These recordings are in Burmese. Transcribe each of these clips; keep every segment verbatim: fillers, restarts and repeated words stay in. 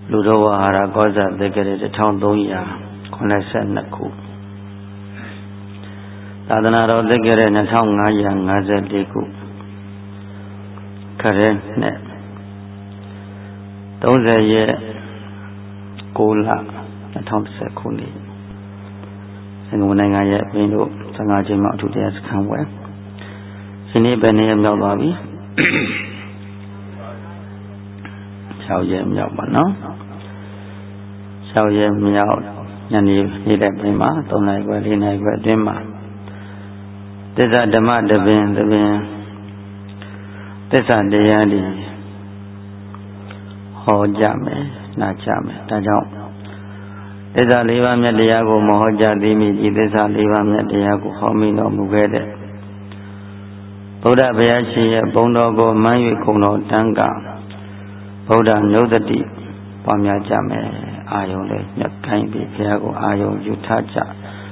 လူတော်ဝါဟာရကောဇာတက္ကရာတစ်ထောင်သုံးရာခုနှစ်ဆယ်နှစ်ခုသာသနာတော်တက္ကရာနှစ်ထောင်ငါးရာငါးဆယ်လေးခုခရဲနဲ့သုံးဆယ်ရက်ကိုလနှစ်ထောင်တစ်ဆယ်ခုနှစ်စင်ကာပူနိုင်ငံရဲ့အင်းတို့ဆန္ဒချိန်မှာအထူးတရားစခန်းဝယ်ဒီနေ့ပဲနေမြောက်သွားပြီ၆ရက်မြောက်ပါနော်၆ရက်မြောက်ညနေနေတဲ့ပြင်မှာ၃နာရီခွဲ၄နာရီခွဲအတွင်းမှာသစ္စာဓမ္မတပင်တပင်သစ္စာတရားတွေဟောကြမယ်နားကြမယ်ဒါကြောင့်သစ္စာလေးပါးမြတ်တရားကိုမဟောကြားသိမိဒီသစ္စာလေးပါးမြတ်တရားကိုဟောမိတော်မူခဲ့တဲ့ဗုဒ္ဓဘုရားရှင်ရဲ့ဘုန်းတော်ကိုမှန်း၍ခုံတော်တန်းကဗုဒ္ဓနုဒတိပွားများကြမယ်အာယုံလေးညက်ခိုင်းပြီးဘုရားကိုအာယုံယူထားကြ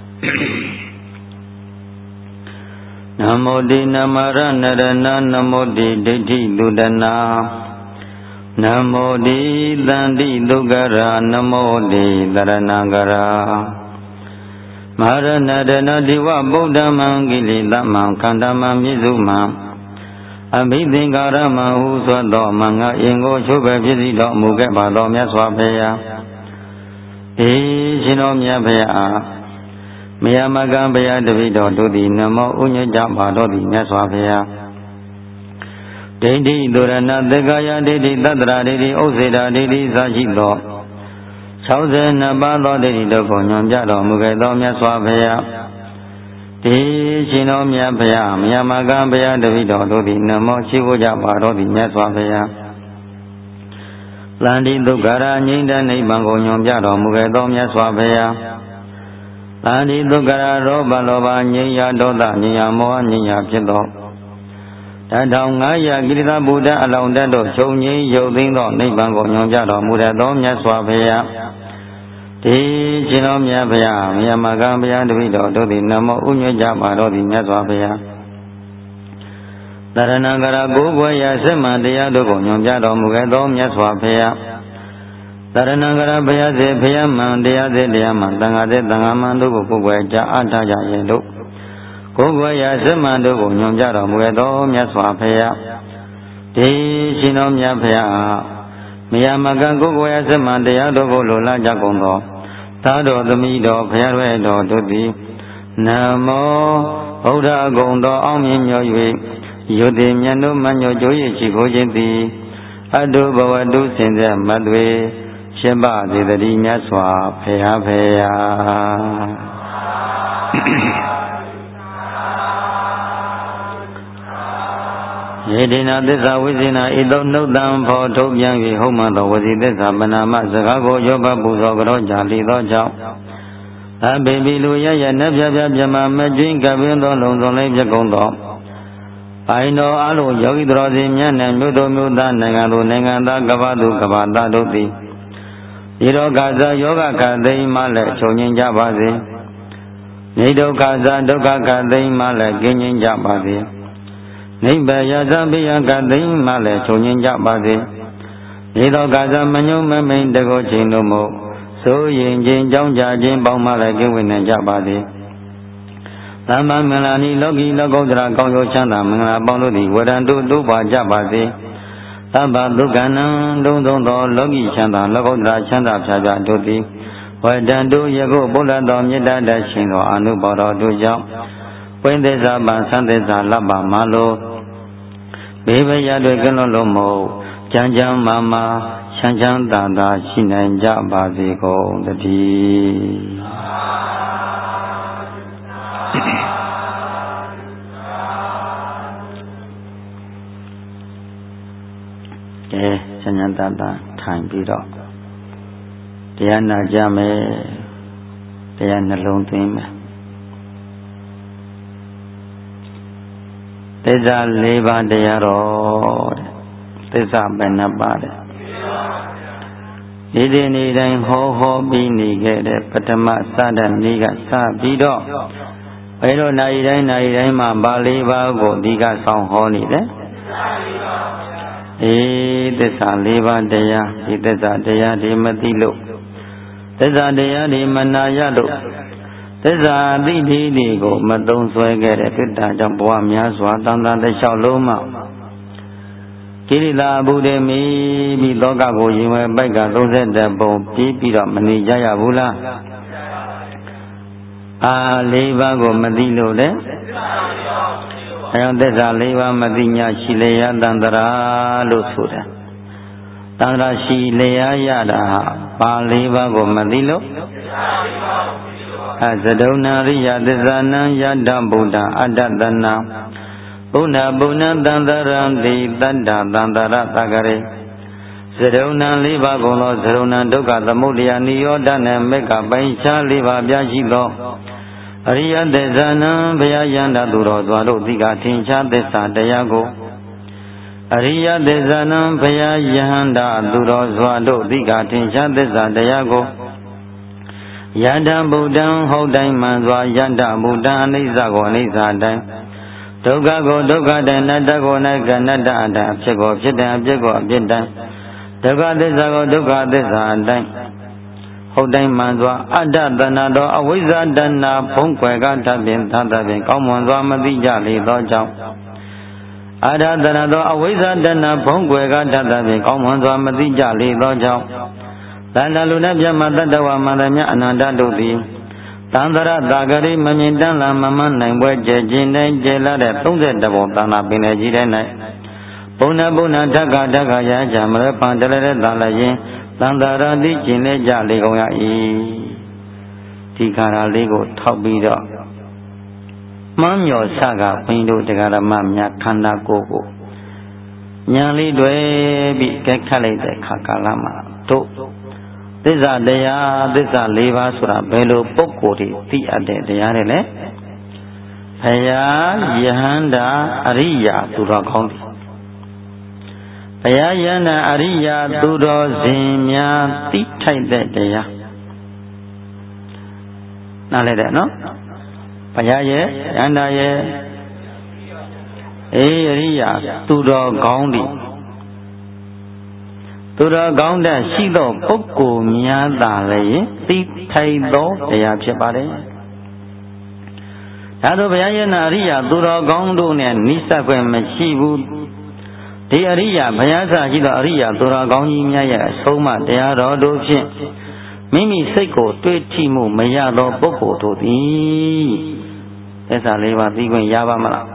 နမောတိနမရဏရဏနမောတိဒိဋ္ဌိသုဒနာနမောတိသန္တိဒုက္ခရာနမောတိသရဏဂရာမရဏရဏဒီဝဗုဒ္ဓမံကိလေသမံခန္ဓာမံမြစ္စုမံအဘိသင်္ကာရမဟုသောသောမငါအင်ကိုချုပ်ပဲဖြစ်စီတော်မူခဲ့ပါတော်မြတ်စွာဘုရားအေရှင်တော်မြတ်ဘုရားမယမကံဘုရားတပိတော်တို့သည်နမောဥညွတ်ကြပါတော်သည်မြတ်စွာဘုရားဒိဋ္ဌိသုရဏသက္ကာယဒိဋ္ဌိသတ္တရာဒိဋ္ဌိဥစ္စေတာဒိဋ္ဌိစရှိသော၆၂ပါးသောဒိဋ္ဌိတို့ကိုညွှန်ပြတော်မူခဲ့သောမြတ်စွာဘုရားဒီရှင်တော်မြတ်ဘုရားမြတ်မကံဘုရားတပိတော်တို့သည်နမောရှိခိုးကြပါတော်သည်မြတ်စွာဘုရားသန္တိဒုက္ခရာငြိမ့်တဲ့နိဗ္ဗာန်ကိုညွှန်ပြတော်မူခဲ့သောမြတ်စွာဘုရားသန္တိဒုက္ခရာရောဘလောဘငြိမ့်ရာဒေါသငြိမ့်ရာမောဟငြိမ့်ရာဖြစ်သောတထောင်ငါးရာကိရိတာဗုဒ္ဓအလောင်းတက်တို့ချုပ်ငြိမ်းရုပ်သိမ်းသောနိဗ္ဗာန်ကိုညွှန်ပြတော်မူတဲ့သောမြတ်စွာဘုရားဒီရှင်တော်မြတ်ဘုရားမြတ်မကံဘုရားတပိတော်တို့သည်နမောဥညွတ်ကြပါတော်သည်မြတ်စွာဘုရားတရဏဂရကိုးကွယ်ရာစက်မှန်တရားတို့ကိုညွှန်ပြတော်မူခဲ့သောမြတ်စွာဘုရားတရဏဂရဘုရားစေဘုရားမှန်တရားစေတရားမှန်သံဃာစေသံဃာမှန်တို့ကိုကိုးကွယ်ကြအားထားကြရဲ့တို့ကိုယ်ကွယ်ရာစက်မှန်တို့ကိုညွှန်ပြတော်မူသောမြတ်စွာဘုရားဒီရှင်တော်မြတ်ဘုရားမယမကံကိုယ်ကွယ်ရာစက်မှန်တရားတို့ကိုလိုလားကြကုန်သောသာတော်သမီးတော်ဘုရားရဲ့တော်တို့သည်နမောဗုဒ္ဓဂုံတော်အောင်မြင်မြော်၍ယုတိမြတ်တို့မညို့ကြိုးရရှိခိုးခြင်းသည်အတုဘဝတုစင်တဲ့မတ်တွေရှင်းပါစေတည်းမြတ်စွာဘုရားဘုရားယေဒိနာသစ္စာဝိဇိနာဣတောနှုတ်တံဖော်ထုတ်ပြန်၍ဟုတ်မှသောဝစီသစ္စာပဏာမစကားကိုရောဘပူဇော်ကြောကြလီသောကြောင့်အဘိပိလူရရနပြပြပြမမကျွင်းကပင်းသောလုံစုံလေးပြကုန်သောပိုင်တော်အလုံးယောဂီတော်စီမြတ်နဲ့မြို့တော်မြို့သားနိုင်ငံသူနိုင်ငံသားကပ္ပသူကပ္ပသားတို့သည်ဒီတော့ကစားယောဂခသိမ်းမှလည်းချုပ်ငြိမ်းကြပါစေနေဒုက္ခစားဒုက္ခခသိမ်းမှလည်းကင်းငြိမ်းကြပါစေနိဗ္ဗာန်ရသဗိယကသိမ်းမှလည်းချုပ်ငြိမ်းကြပါစေနေသောကစားမညုံမမိန်တကောချိန်တို့မို့ဆိုရင်ချင်းကြောင်းကြခြင်းပေါင်းမှလည်းကင်းဝေနိုင်ကြပါစေသမ္မာမင်္ဂလာနိလောကီလောကုတ္တရာကောင်းကျိုးချမ်းသာမင်္ဂလာပေါင်းတို့သည်ဝရံတို့တို့ပါကြပါစေသဗ္ဗဒုက္ခနံဒုံသုံးသောလောကီချမ်းသာလောကုတ္တရာချမ်းသာဖြာဖြာတို့သည်ဝရံတို့ယခုဘုရားတော်မေတ္တာတရှင်သောအနုဘောတော်တို့ကြောင့်ဝိသေသပံသံသေသလပ္ပမလိုဘေးဘရတွေကလွန်လုံးမို့ကြမ်းကြမ်းမာမာချမ်းချမ်းသာသာရှိနိုင်ကြပါစေကုန်တည်းကဲချမ်းချမ်းသာသာထိုင်ပြီးတော့တရားနာကြမယ်တရားနှလုံးသွင်းမယ်သစ္စာလေးပါးတရားတော်တဲ့သစ္စာဘယ်နှပါးတဲ့ဒီဒီနေ့တိုင်းဟောဟောပြီးနေခဲ့တဲ့ပထမစတဲ့နေ့ကစပြီးတော့ဘယ်လိုနိုင်တိုင်းနိုင်တိုင်းမှာပါလေးပါးကိုအဓိကဆောင်ဟောနေတယ်အေးသစ္စာလေးပါးတရားဒီသစ္စာတရားတွေမသိလို့သစ္စာတရားတွေမနာရလို့သစ္စာအသိဓိတွေကိုမသုံးဆွဲခဲ့တဲ့တွေ့တာကြောင့်ဘဝများစွာတန်တာတစ်လျှောက်လုံးမှာကိရိတာဘုဒ္ဓမီပြီးလောကကိုရင်ဝယ်ပိုက်ကသုံးဆက်တဲ့ပုံပြီးပြီးတော့မနေကြရဘူးလားအာလေးပါးကိုမသိလို့လေအဲကြောင့်သစ္စာလေးပါးမသိညာရှိလေရတန္တရာလို့ဆိုတာတန္တရာရှိလေရရတာပါလေးပါးကိုမသိလို့အသဒုဏရိယသစ္စာနံယတ္တဗုဒ္ဓအတ္တတနာဘုဏ္ဍဘုဏ္ဏတန္တရံတိတတ္တတန္တရတကရေသဒုဏံလေးပါးကုန်သောသဒုဏံဒုက္ခသမုဒယနိရောဓနှင့်မေကပိုင်ခြားလေးပါးပြရှိသောအရိယသစ္စာနံဘုရားယန္တာသူတော်သွားတို့သိကထင်ရှားသစ္စာတရားကိုအရိယသစ္စာနံဘုရားယန္တာသူတော်စွာတို့သိကထင်ရှားသစ္စာတရားကိုယန္တဗုဒ္ဓံဟုတ်တိုင်းမှန်စွာယန္တဗုဒ္ဓံအနိစ္စကိုအနိစ္စတိုင်းဒုက္ခကိုဒုက္ခတိုင်းနတ္တကိုနတ္တနတ္တအတိုင်းအဖြစ်ကိုဖြစ်တဲ့အဖြစ်ကိုအဖြစ်တိုင်းဒုက္ခသစ္စာကိုဒုက္ခသစ္စာအတိုင်းဟုတ်တိုင်းမှန်စွာအတ္တတဏ္ဍသောအဝိဇ္ဇတဏ္ဍဖုံးကွယ်ကထပ်ပင်သတ္တပင်ကောင်းမွန်စွာမသိကြလေသောကြောင့်အတ္တတဏ္ဍသောအဝိဇ္ဇတဏ္ဍဖုံးကွယ်ကထပ်ပင်ကောင်းမွန်စွာမသိကြလေသောကြောင့်တဏ္ဍလူနဲ့ပြမတတ္တဝမန္တမြအနန္တတို့သည်တန္တရတာဂရိမမြင်တမ်းလာမမနိုင်ပွဲကျခြင်းတိုင်းကျလာတဲ့သုံးဆယ်တဘောတဏ္ဍပင်လေကြီးတဲ့၌ဘုဏ္ဏဘုဏ္ဏဓက္ကဓက္ကရာဇမရပံတရတဲ့သာလရင်တန္တရာတိကျင်လေကြလေကုန်ရ၏ဒီခါရလေးကိုထောက်ပြီးတော့မှန်းမြော်ဆကဘိန်းတို့တရားဓမ္မများခန္ဓာကိုယ်ကိုညာလေးတွေပြီးကြက်ခတ်လိုက်တဲ့ခါကာလမှာတို့သစ္စာတရားသစ္စာလေးပါးဆိုတာဘယ်လိုပုဂ္ဂိုလ်တွေသိအပ်တဲ့တရားတွေလဲဘုရားယဟန္တာအရိယာသူတော်ကောင်းတွေဘုရားယဟန္တာအရိယာသူတော်စင်များသိထိုက်တဲ့တရားနားလဲတဲ့နော်ဘုရားရဲ့ယဟန္တာရဲ့အေးအရိယာသူတော်ကောင်းတွေသူတော်ကောင်းတဲ့ရှိသောပုဂ္ဂိုလ်များသာလည်းသိထိုက်သောတရားဖြစ်ပါတယ်ဒါဆိုဘုရားရဲ့နာအရိယာသူတော်ကောင်းတို့နဲ့နိစ္စခွင့်မရှိဘူးဒီအရိယာဘုရားစာရှိသောအရိယာသူတော်ကောင်းကြီးများရဲ့အဆုံးအမတရားတော်တို့ဖြင့်မိမိစိတ်ကိုတွေးထိမှုမရသောပုဂ္ဂိုလ်တို့သည်သစ္စာလေးပါးသိခွင့်ရပါမလား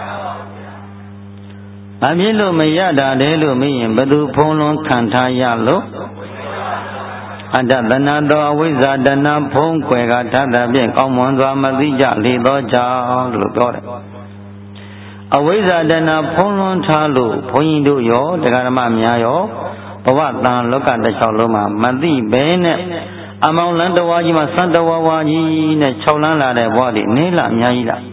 အပြည့်လို့မရတာလေလို့မရင်ဘသူဖုံးလွန်ခံထားရလို့အတ္တတဏသောအဝိဇ္ဇာတဏဖုံးကွယ်ကထပ်တဲ့ဖြင့်ကောင်းမွန်စွာမသိကြလေသောကြောင့်လို့ပြောတယ်အဝိဇ္ဇာတဏဖုံးလွန်ထားလို့ဘုန်းကြီးတို့ရောတရားဓမ္မများရောဘဝတန်လောကတစ်လျှောက်လုံးမှာမသိဘဲနဲ့အမောင်လန်းတဝါကြီးမှာစံတဝါဝါကြီးနဲ့၆လန်းလာတဲ့ဘဝတွေနေလားအများကြီးလား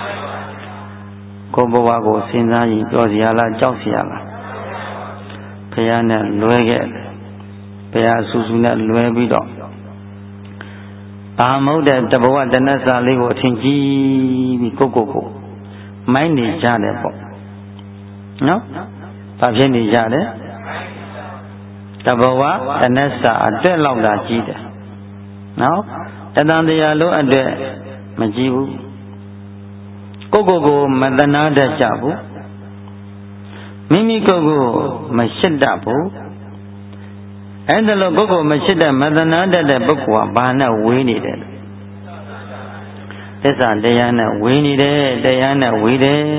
ကိုယ်ဘဝကိုစဉ်းစားရင်ကြောက်စရာလားကြောက်စရာလားဘုရားနဲ့လွဲခဲ့ဘုရားဆူဆူနဲ့လွဲပြီးတော့အာမဟုတ်တဲ့တဘဝတဏ္ဍစာလေးကိုအထင်ကြီးပြီးကိုကိုကိုမိုင်းနေကြတယ်ပေါ့နော်ဘာဖြစ်နေကြတယ်တဘဝတဏ္ဍစာအတွက်လောက်တာကြီးတယ်နော်တဏ္ဍတရားလုံးအတွက်မကြီးဘူးကိုကိုကိုမတနာတတ်ကြဘူးမိမိကိုကိုမရှစ်တတ်ဘူးအဲ့ဒါလို့ကိုကိုမရှစ်တတ်မတနာတတ်တဲ့ပုဂ္ဂိုလ်ကဘာနဲ့ဝေးနေတယ်သစ္စာတရားနဲ့ဝေးနေတယ်တရားနဲ့ဝေးတယ်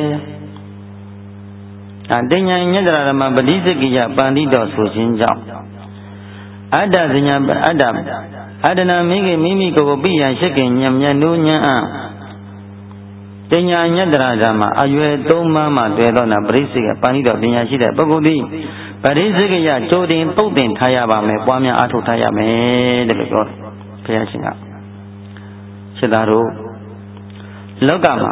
အတဉ္ဉညတရဓမ္မပဋိစ္စကိယပန္တိတော်ဆိုခြင်းကြောင့်အတ္တဇညာအတ္တအတ္တနာမိမိမိမိကိုယ်ကိုပြရန်ရှိခင်ညံမြတ်နုညံအပညာညတရာဓမ္မအရွယ်သုံးပါးမှတွေ့သောနာပရိစ္ဆေကပဏိတော်ပညာရှိတဲ့ပုဂ္ဂိုလ်သည်ပရိစ္ဆေကရကြိုတင်ပုတ်တင်ထားရပါမယ်ပွားများအားထုတ်ထားရမယ်တဲ့လို့ပြောတယ်ဘုရားရှင်ကစေတတို့လောကမှာ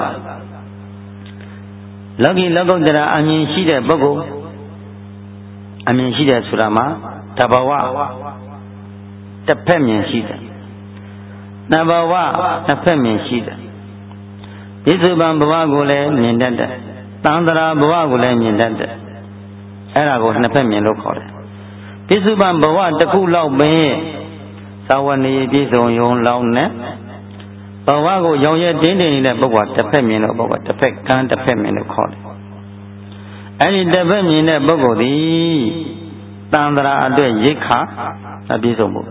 လောကီလောကုတ္တရာအမြင်ရှိတဲ့ပုဂ္ဂိုလ်အမြင်ရှိတဲ့ဆိုတာမှာတဘာဝတစ်ဖက်မြင်ရှိတယ်တဘာဝတစ်ဖက်မြင်ရှိတယ်ပြစ္ဆုတ်ပံဘဝကိုလည်းမြင်တတ်တယ်တန်ត្រာဘဝကိုလည်းမြင်တတ်တယ်အဲ့ဒါကိုနှစ်ဖက်မြင်လို့ခေါ်တယ်ပိစုပန်ဘဝတစ်ခုလောက်ပဲသာဝနေပြည့်စုံယုံလောင်းနဲ့ဘဝကိုရောင်ရဲတင်းတင်းနေတဲ့ပုဂ္ဂိုလ်တစ်ဖက်မြင်လို့ပုဂ္ဂိုလ်တစ်ဖက်ကန်းတစ်ဖက်မြင်လို့ခေါ်တယ်အဲ့ဒီတစ်ဖက်မြင်တဲ့ပုဂ္ဂိုလ်သည်တန်ត្រာအတွက်ရိက္ခာမပြည့်စုံဘူး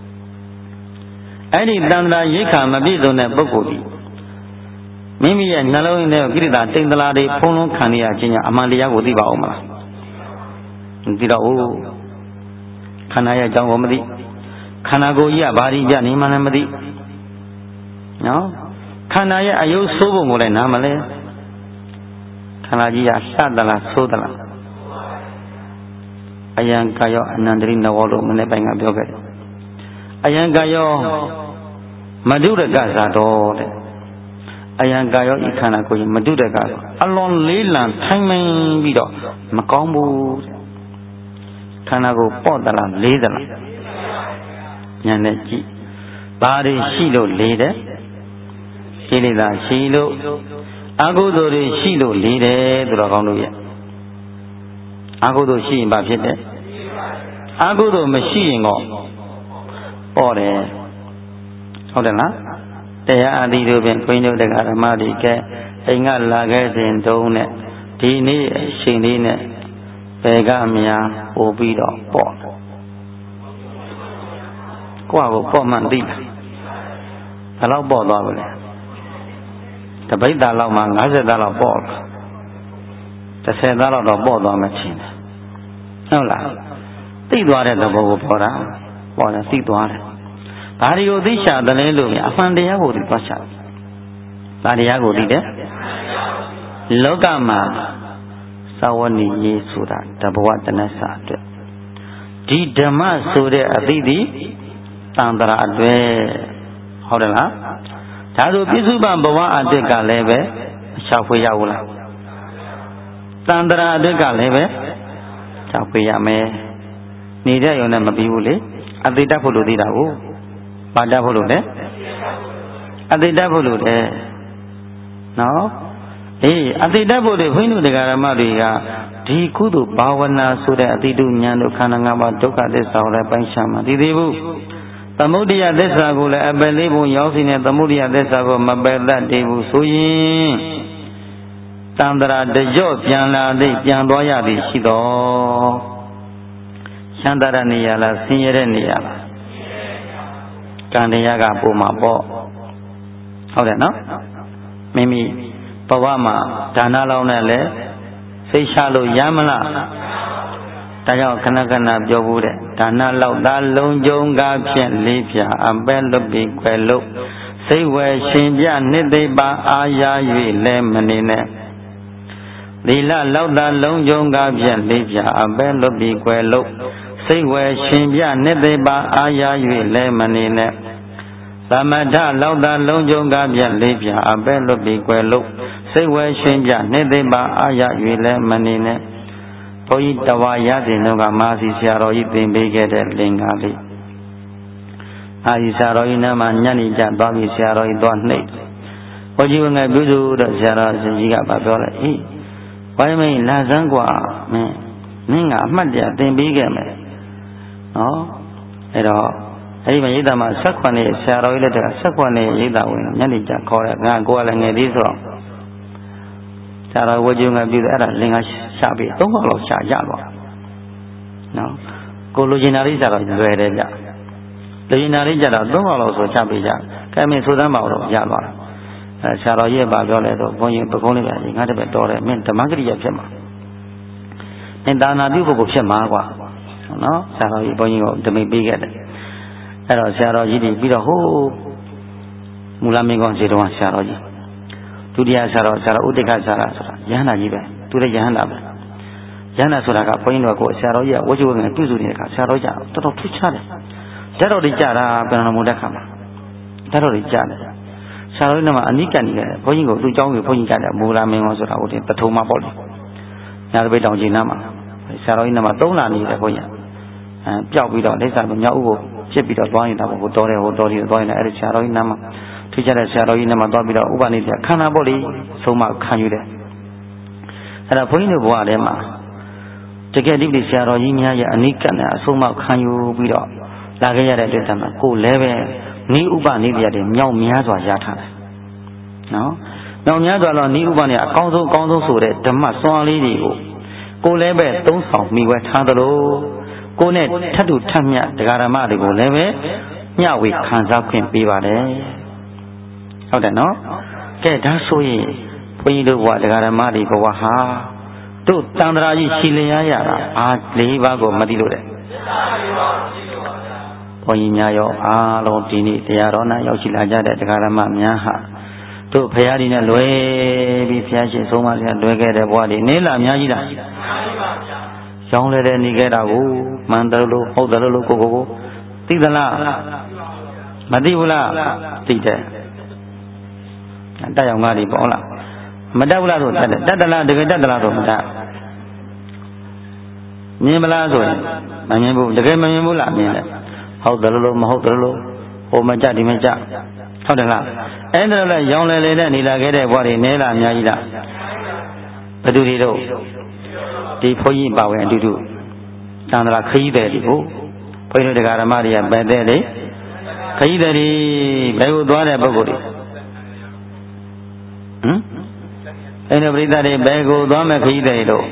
အဲ့ဒီတန်ត្រာရိက္ခာမပြည့်စုံတဲ့ပုဂ္ဂိုလ်သည်မိမိရဲ့နှလုံးထဲကိရိတာတိမ်တလာတွေဖုံးလုံးခံရခြင်းကြောင့်အမှန်တရားကိုသိပါအောင်မလားမသိတော့ဘူးခန္ဓာရဲ့အကြောင်းကိုမသိခန္ဓာကိုယ်ကြီးကဘာဒီကြနေမှလည်းမသိနော်ခန္ဓာရဲ့အယုဆိုးပုံကိုလည်းနားမလဲခန္ဓာကြီးကလှသလားဆိုးသလားအယံကာယောအနန္တရိနဝလို့မနေ့ပိုင်းကပြောခဲ့တယ်အယံကာယောမဒုရကဇာတော်တဲ့အယံကာယောဤခန္ဓာကိုယ်ကြီးမဒုရကအလွန်လေးလံထိုင်မှန်ပြီးတော့မကောင်းဘူးခန္ဓာကိုယ်ပေါ့သလားလေးသလားဉာဏ်နဲ့ကြည့်ဘာတွေရှိလို့လေးတယ်ကိလေသာရှိလို့အကုသိုလ်တွေရှိလို့လေးတယ်သူတော်ကောင်းတို့ရဲ့အကုသိုလ်ရှိရင်ဘာဖြစ်တယ်အကုသိုလ်မရှိရင်တော့ပေါ့တယ်ဟုတ်တယ်လားတရားအသီးတို့ပင်ခွင်းတို့တက္ကဓမ္မတွေကအိမ်ကလာခဲ့စဉ်တုံးနဲ့ဒီနေ့အချိန်လေးနဲ့ဘယ်ကအများပို့ပြီးတော့ပေါ့ကိုယ့်ကိုပေါ့မှန်သိတယ်ဘယ်လောက်ပေါ့သွားပြီလဲတပိဋ္ဌာလောက်မှ၅၀သားလောက်ပေါ့တစ်ဆယ်သားလောက်တော့ပေါ့သွားမှချင်းတယ်ဟုတ်လားသိသွားတဲ့သဘောကိုပေါ်တာပေါ်တယ်သိသွားတယ်ဘာတွေကိုသိချတယ်လဲလို့အမှန်တရားကိုသိသွားချတယ်ဘာတရားကိုသိတယ်လောကမှာသာဝဏီရေးဆိုတာတဘဝတနဆာအတွက်ဒီဓမ္မဆိုတဲ့အသည့်ဒီတန်ត្រာအတွက်ဟုတ်တယ်လားဒါဆိုပြစ္ဆုပန်ဘဝအတွက်ကလည်းပဲအချောက်ဖွေရဘူးလားတန်ត្រာအတွက်ကလည်းပဲချောက်ဖွေရမယ်နေတဲ့ရုံနဲ့မပြီးဘူးလေအတိတ်တဖို့လို့သိတာကိုပါတတ်ဖို့လို့လေအတိတ်တဖို့လို့လေနော်အေးအတိတ်တဖို့တွေဘုန်းကြီးတို့တရားဓမ္မတွေကဒီကုသိုလ်ဘာဝနာဆိုတဲ့အတိတုဉာဏ်တို့ခန္ဓာ၅ပါးဒုက္ခသစ္စာကိုလည်းပိုင်းခြားမှသိသေးဘူးသမုဒိယသစ္စာကိုလည်းအပယ်လေးပုံရောက်စီနဲ့သမုဒိယသစ္စာကိုမပယ်တတ်သေးဘူးဆိုရင်တန္တရာတကြော့ပြန်လာသည်ပြန်သွားရသည်ရှိတော်ရှမ်းတရနေရလားဆင်းရဲတဲ့နေရလားကံတရားကပုံမှာပေါ့ဟုတ်တယ်နော်မိမိဘဝမှာဒါနလောင်းနဲ့လည်းစိတ်ချလို့ရမလားဒါကြောင့်ခဏခဏပြောဘူးတဲ့ဒါနလောက်သာလုံးကြုံကားဖြင့်လေးပြအပဲလွတ်ပြီးခွဲလို့စိတ်ဝယ်ရှင်ပြနှစ်သိပါအာရ၍လဲမနေနဲ့သီလလောက်သာလုံးကြုံကားဖြင့်လေးပြအပဲလွတ်ပြီးခွဲလို့စိတ်ဝယ်ရှင်ပြနှစ်သိပါအာရ၍လဲမနေနဲ့သမထလောက်သာလုံးကြုံကားဖြင့်လေးပြအပဲလွတ်ပြီးခွဲလို့စိတ်ဝယ်ရှင်ပြနှစ်သိပါအာရ၍လဲမနေနဲ့ဘုန်းကြီးတဝါရစဉ်တို့ကမာစီဆရာတော်ကြီးသင်ပေးခဲ့တဲ့လင်္ကာလေးအာဒီဆရာတော်ကြီးနားမှာညနေကျသွားပြီးဆရာတော်ကြီးသွားနှိပ်ဘုန်းကြီးဝင်ငယ်ပြုစုတော့ဆရာတော်ကြီးကပြောလိုက်အေးဝိုင်းမင်းလာစမ်းกว่าမင်းမင်းကအမှတ်တရသင်ပေးခဲ့မယ်နော်အဲ့တော့အဲ့ဒီမှာရိတ်တာမှာဆက်ခွန်နေဆရာတော်ကြီးလက်ထက်ကဆက်ခွန်နေရိတ်တာဝင်ညနေကျခေါ်တဲ့ငါကိုကလည်းငယ်သေးဆိုတော့ဆရာတော်ဝကြုံကပြုတယ်အဲ့ဒါလင်္ကာရှာပြီးသုံးခေါက်လောက်ရှာကြတော့နော်ကိုလိုချင်တာလေးရှာတော့လွယ်တယ်ဗျလိုချင်တာလေးကြတော့သုံးခေါက်လောက်ဆိုချပေးကြကဲမင်းဆိုသမ်းပါတော့ရသွားတာအဲဆရာတော်ကြီးကပြောလဲတော့ဘုန်းကြီးပကုံးလေးပဲငါတပည့်တော်တယ်မင်းဓမ္မဂရိယဖြစ်မှာမင်းဒါနာပြုဖို့ဖြစ်မှာကွာနော်ဆရာတော်ကြီးဘုန်းကြီးကိုဓမိတ်ပေးခဲ့တယ်အဲ့တော့ဆရာတော်ကြီးပြီးတော့ဟိုးမူလမင်းကောင်းခြေတော်ဆရာတော်ကြီးဒုတိယဆရာတော်ဆရာတော်ဥဒိကဆရာဆိုတာယဟန္တာကြီးပဲသူလည်းယဟန္တာပဲယဟန္တာဆိုတာကဘုန်းကြီးတို့ကဆရာတော်ကြီးကဝှချဝငယ်ပြုစုနေတဲ့အခါဆရာတော်ကြီးတော်တော်ထူးခြားတယ်ဓာတ်တော်ကြီးကြတာပြန်တော်မူတဲ့ခါမှာဓာတ်တော်ကြီးကြတယ်ဆရာတော်ကြီးကမှအနိကနေတယ်ဘုန်းကြီးကိုသူ့เจ้าကိုဘုန်းကြီးကြတယ်မူလာမင်းကောဆိုတာဟိုတင်ပထုံမှာပေါ့လေညာတပိတ်တောင်ကြီးနားမှာဆရာတော်ကြီးကမှသုံးလနေတယ်ဘုန်းကြီးအဲပျောက်ပြီးတော့လက်စားမြောက်ဥကိုဖြစ်ပြီးတော့သွားနေတာပေါ့ဟိုတော်တယ်ဟိုတော်တယ်သွားနေတာအဲ့ဒီဆရာတော်ကြီးနားမှာထူးခြားတဲ့ဆရာတော်ကြီးနဲ့မှသွားပြီးတော့ဥပနိဒေခန္ဓာပေါ့လေဆုံးမခံယူတယ်အဲ့ဒါဘုန်းကြီးတို့ဘဝထဲမှာတကယ်ဒီဒီဆရာတော်ကြီးများရဲ့အနိကနဲ့အဆုံးအမခံယူပြီးတော့လာခဲ့ရတဲ့အတွက်တည်းမှာကိုလည်းပဲနိဥပနိတရားတွေမြောက်များစွာရထားတယ်နော်မြောက်များစွာတော့နိဥပနဲ့အကောင်းဆုံးအကောင်းဆုံးဆိုတဲ့ဓမ္မစွမ်းလေးတွေကိုကိုလည်းပဲသုံးဆောင်မိဝဲထားသလိုကိုနဲ့ထပ်တူထပ်မြတ်တရားဓမ္မတွေကိုလည်းပဲမျှဝေခံစားခွင့်ပေးပါတယ်ဟုတ်တယ်နော်ကဲဒါဆိုရင်ဘုန်းကြီးတို့ဘဝတရားဓမ္မတွေဘဝဟာတို့တန်ត្រာကြီးရှည်လျားရတာအားလေးပါးကိုမသိလို့တဲ့ဘုန်းကြီးများရောအားလုံးဒီနေ့တရားတော်နာရောက်ရှိလာကြတဲ့တရားဓမ္မများဟာတို့ဖရာကြီးနဲ့လွယ်ပြီးဖရာရှင်ဆုံးမဆရာလွယ်ခဲ့တဲ့ဘဝတွေနေလာအများကြီးလားရောင်းလဲတဲ့နေခဲ့တာကိုမှန်တယ်လို့ဟုတ်တယ်လို့ကိုကိုကိုသိသလားမသိဘူးလားသိတယ်တက်ရောင်ကားတွေပေါ့လားမတက်ဘူးလားဆိုတက်တယ်တက်တလားတကယ်တက်တလားဆိုမတက်မြင်မလားဆိုရင်မမြင်ဘူးတကယ်မမြင်ဘူးလားမြင်တယ်ဟုတ်တယ်လို့မဟုတ်တယ်လို့ဟိုမကြဒီမကြဟုတ်တယ်လားအဲ့ဒါလည်းရောင်လဲလေနဲ့နေလာခဲ့တဲ့ဘဝတွေနဲလားအများကြီးလားဘယ်သူတွေတော့ဒီဘုန်းကြီးပါဝင်အတူတူတန်ត្រာခရီးတယ်ဒီကိုဘုန်းကြီးတို့တရားဓမ္မတွေကပဲတဲ့လေခရီးတယ်ဒီဘယ်ကိုသွားတဲ့ပုဂ္ဂိုလ်တွေဟမ်အဲ့ဒီပရိသတ်တွေဘယ်ကိုသွားမဲ့ခရီးတယ်တို့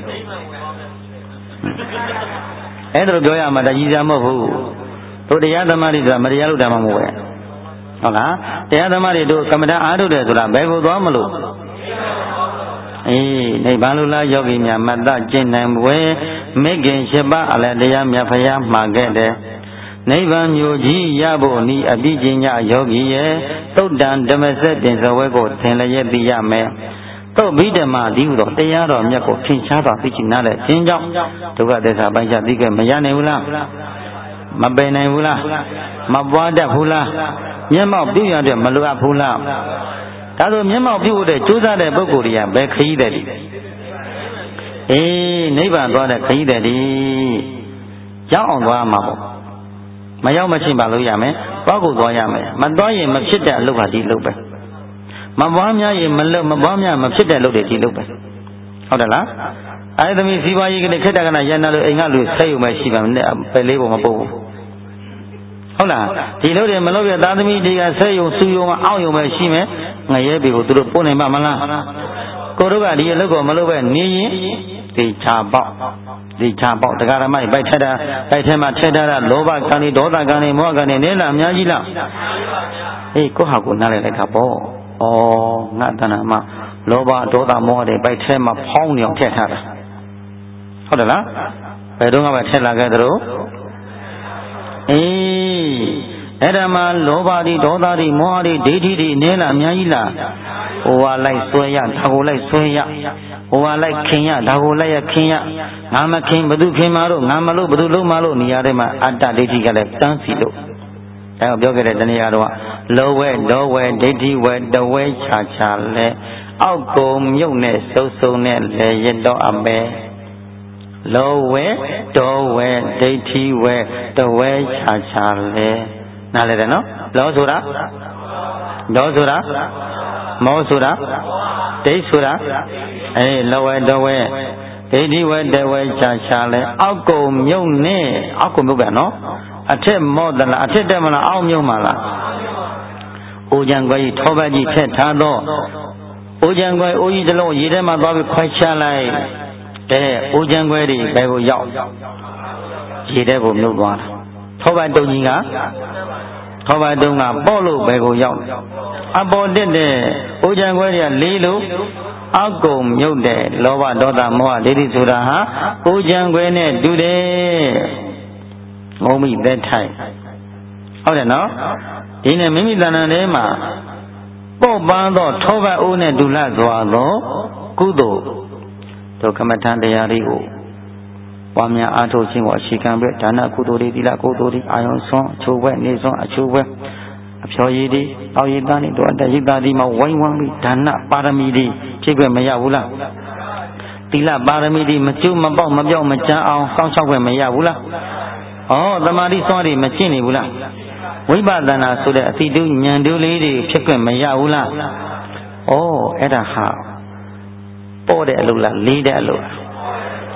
အဲ့ဒါပြောရမှာတကြီးစားမဟုတ်ဘူးတို့တရားဓမ္မတွေဆိုတာမတရားလို့ဓမ္မမဟုတ်ပဲဟုတ်လားတရားဓမ္မတွေတို့ကမ္မဋ္ဌာန်းအားထုတ်တယ်ဆိုတာဘယ်ကိုသွားမလို့အေးနိဗ္ဗာန်လိုလားယောဂီများမတ္တကျင့်နိုင်ပွဲမိခင်ရှိပါအလတရားမြတ်ဖရာမှာခဲ့တယ်နိဗ္ဗာန်မျိုးကြီးရဖို့ဤအပိဉ္ညာယောဂီရဲ့သုတ်တံဓမ္မစက်တင်စဝဲကိုသင်လည်းရသိရမယ်သုတ်ဘိဓမ္မာဒီဟုသောတရားတော်မြတ်ကိုထင်ရှားစွာသိချင်နာတဲ့ခြင်းကြောင့်ဒုက္ခသစ္စာပိုင်းခြားသိခဲ့မရနိုင်ဘူးလားမပယ်နိုင်ဘူးလားမပွားတတ်ဘူးလားမျက်မှောက်ပြုရတဲ့မလိုအပ်ဘူးလားဒါဆိုမျက်မှောက်ပြုတဲ့ကြိုးစားတဲ့ပုဂ္ဂိုလ်တွေကဘယ်ခရီးတယ်ဒီအေးနိဗ္ဗာန်သွားတဲ့ခရီးတယ်ဒီရောက်အောင်သွားမှာပေါ့မရောက်မချင်းပါလို့ရမယ်သွားကိုသွားရမယ်မသွားရင်မဖြစ်တဲ့အလုပ်ဟာဒီလုပ်ပဲမပွားများရင်မလုပ်မပွားများမဖြစ်တဲ့အလုပ်တွေဒီလုပ်ပဲဟုတ်တယ်လားအဲ့သမီးစီးပွားရေးကလေးခက်တကနာရန်နာလို့အိမ်ကလူဆက်ယူမှရှိပါမယ်ပယ်လေးပုံမပုတ်ဘူးဟုတ်လားဒီလိုတွေမလုပ်ရသားသမီးတွေကဆက်ယူစူယူမှအောက်ယူမှရှိမယ်ငရဲပြီကိုသူတို့ပို့နိုင်ပါမလားကိုတို့ကဒီအလုပ်ကိုမလုပ်ပဲနေရင်ဒီချာပေါက်ဒီချာပေါက်တရားဓမ္မတွေပိုက်ထက်တာပိုက်ထဲမှာထက်ထားတာလောဘကံတွေဒေါသကံတွေမောဟကံတွေနဲလားအများကြီးလားအေးကိုဟာကိုနားလည်လိုက်တာပေါ့ဩငါတဏ္ဍာမှာလောဘဒေါသမောဟတွေပိုက်ထဲမှာဖောင်းနေအောင်ထက်ထားတာဟုတ်တယ်လားဘယ်တော့မှပဲထက်လာခဲ့သလိုအေးအဲ့ဒါမှလောဘတွေဒေါသတွေမောဟတွေဒိဋ္ဌိတွေနဲလားအများကြီးလားဟိုဟာလိုက်ဆွဲရဒါကိုလိုက်ဆွဲရဟိုဟာလိုက်ခင်ရဒါကိုလိုက်ရခင်ရငါမခင်ဘသူခင်မာလို့ငါမလို့ဘသူလုံးမလို့နေရာထဲမှာအတ္တဒိဋ္ဌိကလည်းတန်းစီလို့အဲဒါပြောခဲ့တဲ့တဏှာတော့လောဝဲလောဝဲဒိဋ္ဌိဝဲတဝဲချာချာလဲအောက်ကုံမြုပ်နဲ့စုံစုံနဲ့လဲရတော့အမဲလောဝဲတောဝဲဒိဋ္ဌိဝဲတဝဲချာချာလဲနားလဲတယ်နော်လောဆိုတာဒေါဆိုတာမောဆိုတာဒိဋ္ဌဆိုတာအေးလောဝဲတောဝဲဒိဋ္ဌိဝဲတဝဲချာချာလဲအောက်ကုံမြုပ်နဲ့အောက်ကုံမြုပ်ပဲနော်အထက်မောသလားအထက်တက်မလားအောက်မြုပ်မလားအိုကြံခွဲကြီးထောပတ်ကြီးထက်ထားတော့အိုကြံခွဲအိုကြီးတစ်လုံးရေထဲမှာသွားပြီးခွဲချလိုက်တဲ့အိုကြံခွဲတွေဘယ်ကိုရောက်ရေထဲကိုမြုပ်သွားတာထောပတ်တုံကြီးကထောပတ်တုံကပေါ့လို့ဘယ်ကိုရောက်အပေါ်တက်တဲ့အိုကြံခွဲတွေကလေးလို့အောက်ကုံမြုပ်တဲ့လောဘဒေါသမောဟဒိဋ္ဌိဆိုတာဟာအိုကြံခွဲနဲ့တူတယ်ငုံမိသက်ထိုင်ဟုတ်တယ်နော်ဒီနဲ့မိမိတဏ္ဍာထဲမှာပေါ့ပန်းသောထောပတ်အိုးနဲ့ဒူလစွာသောကုသိုလ်တို့ကမ္မထံတရားတွေကိုပွားများအားထုတ်ခြင်းကိုအခြေခံပြီးဒါနကုသိုလ်တွေသီလကုသိုလ်တွေအာယုံဆွမ်းအချိုးဘက်နေဆွမ်းအချိုးဘက်အဖျော်ရည်တွေအောက်ရည်သားတွေတို့အတ္တရည်သားတွေမှာဝိုင်းဝန်းပြီးဒါနပါရမီတွေဖြည့်ခွင့်မရဘူးလားသီလပါရမီတွေမကျွမပေါက်မပြောက်မကြမ်းအောင်စောင့်ရှောက်ခွင့်မရဘူးလားဩသမာဓိစွမ်းတွေမကျင့်နေဘူးလားဝိပဿနာဆိုတဲ့အသီတုဉာဏ်တို့လေးတွေဖြစ်ခွင့်မရဘူးလားဩအဲ့ဒါဟာပေါ်တဲ့အလုပ်လားလေးတဲ့အလုပ်လား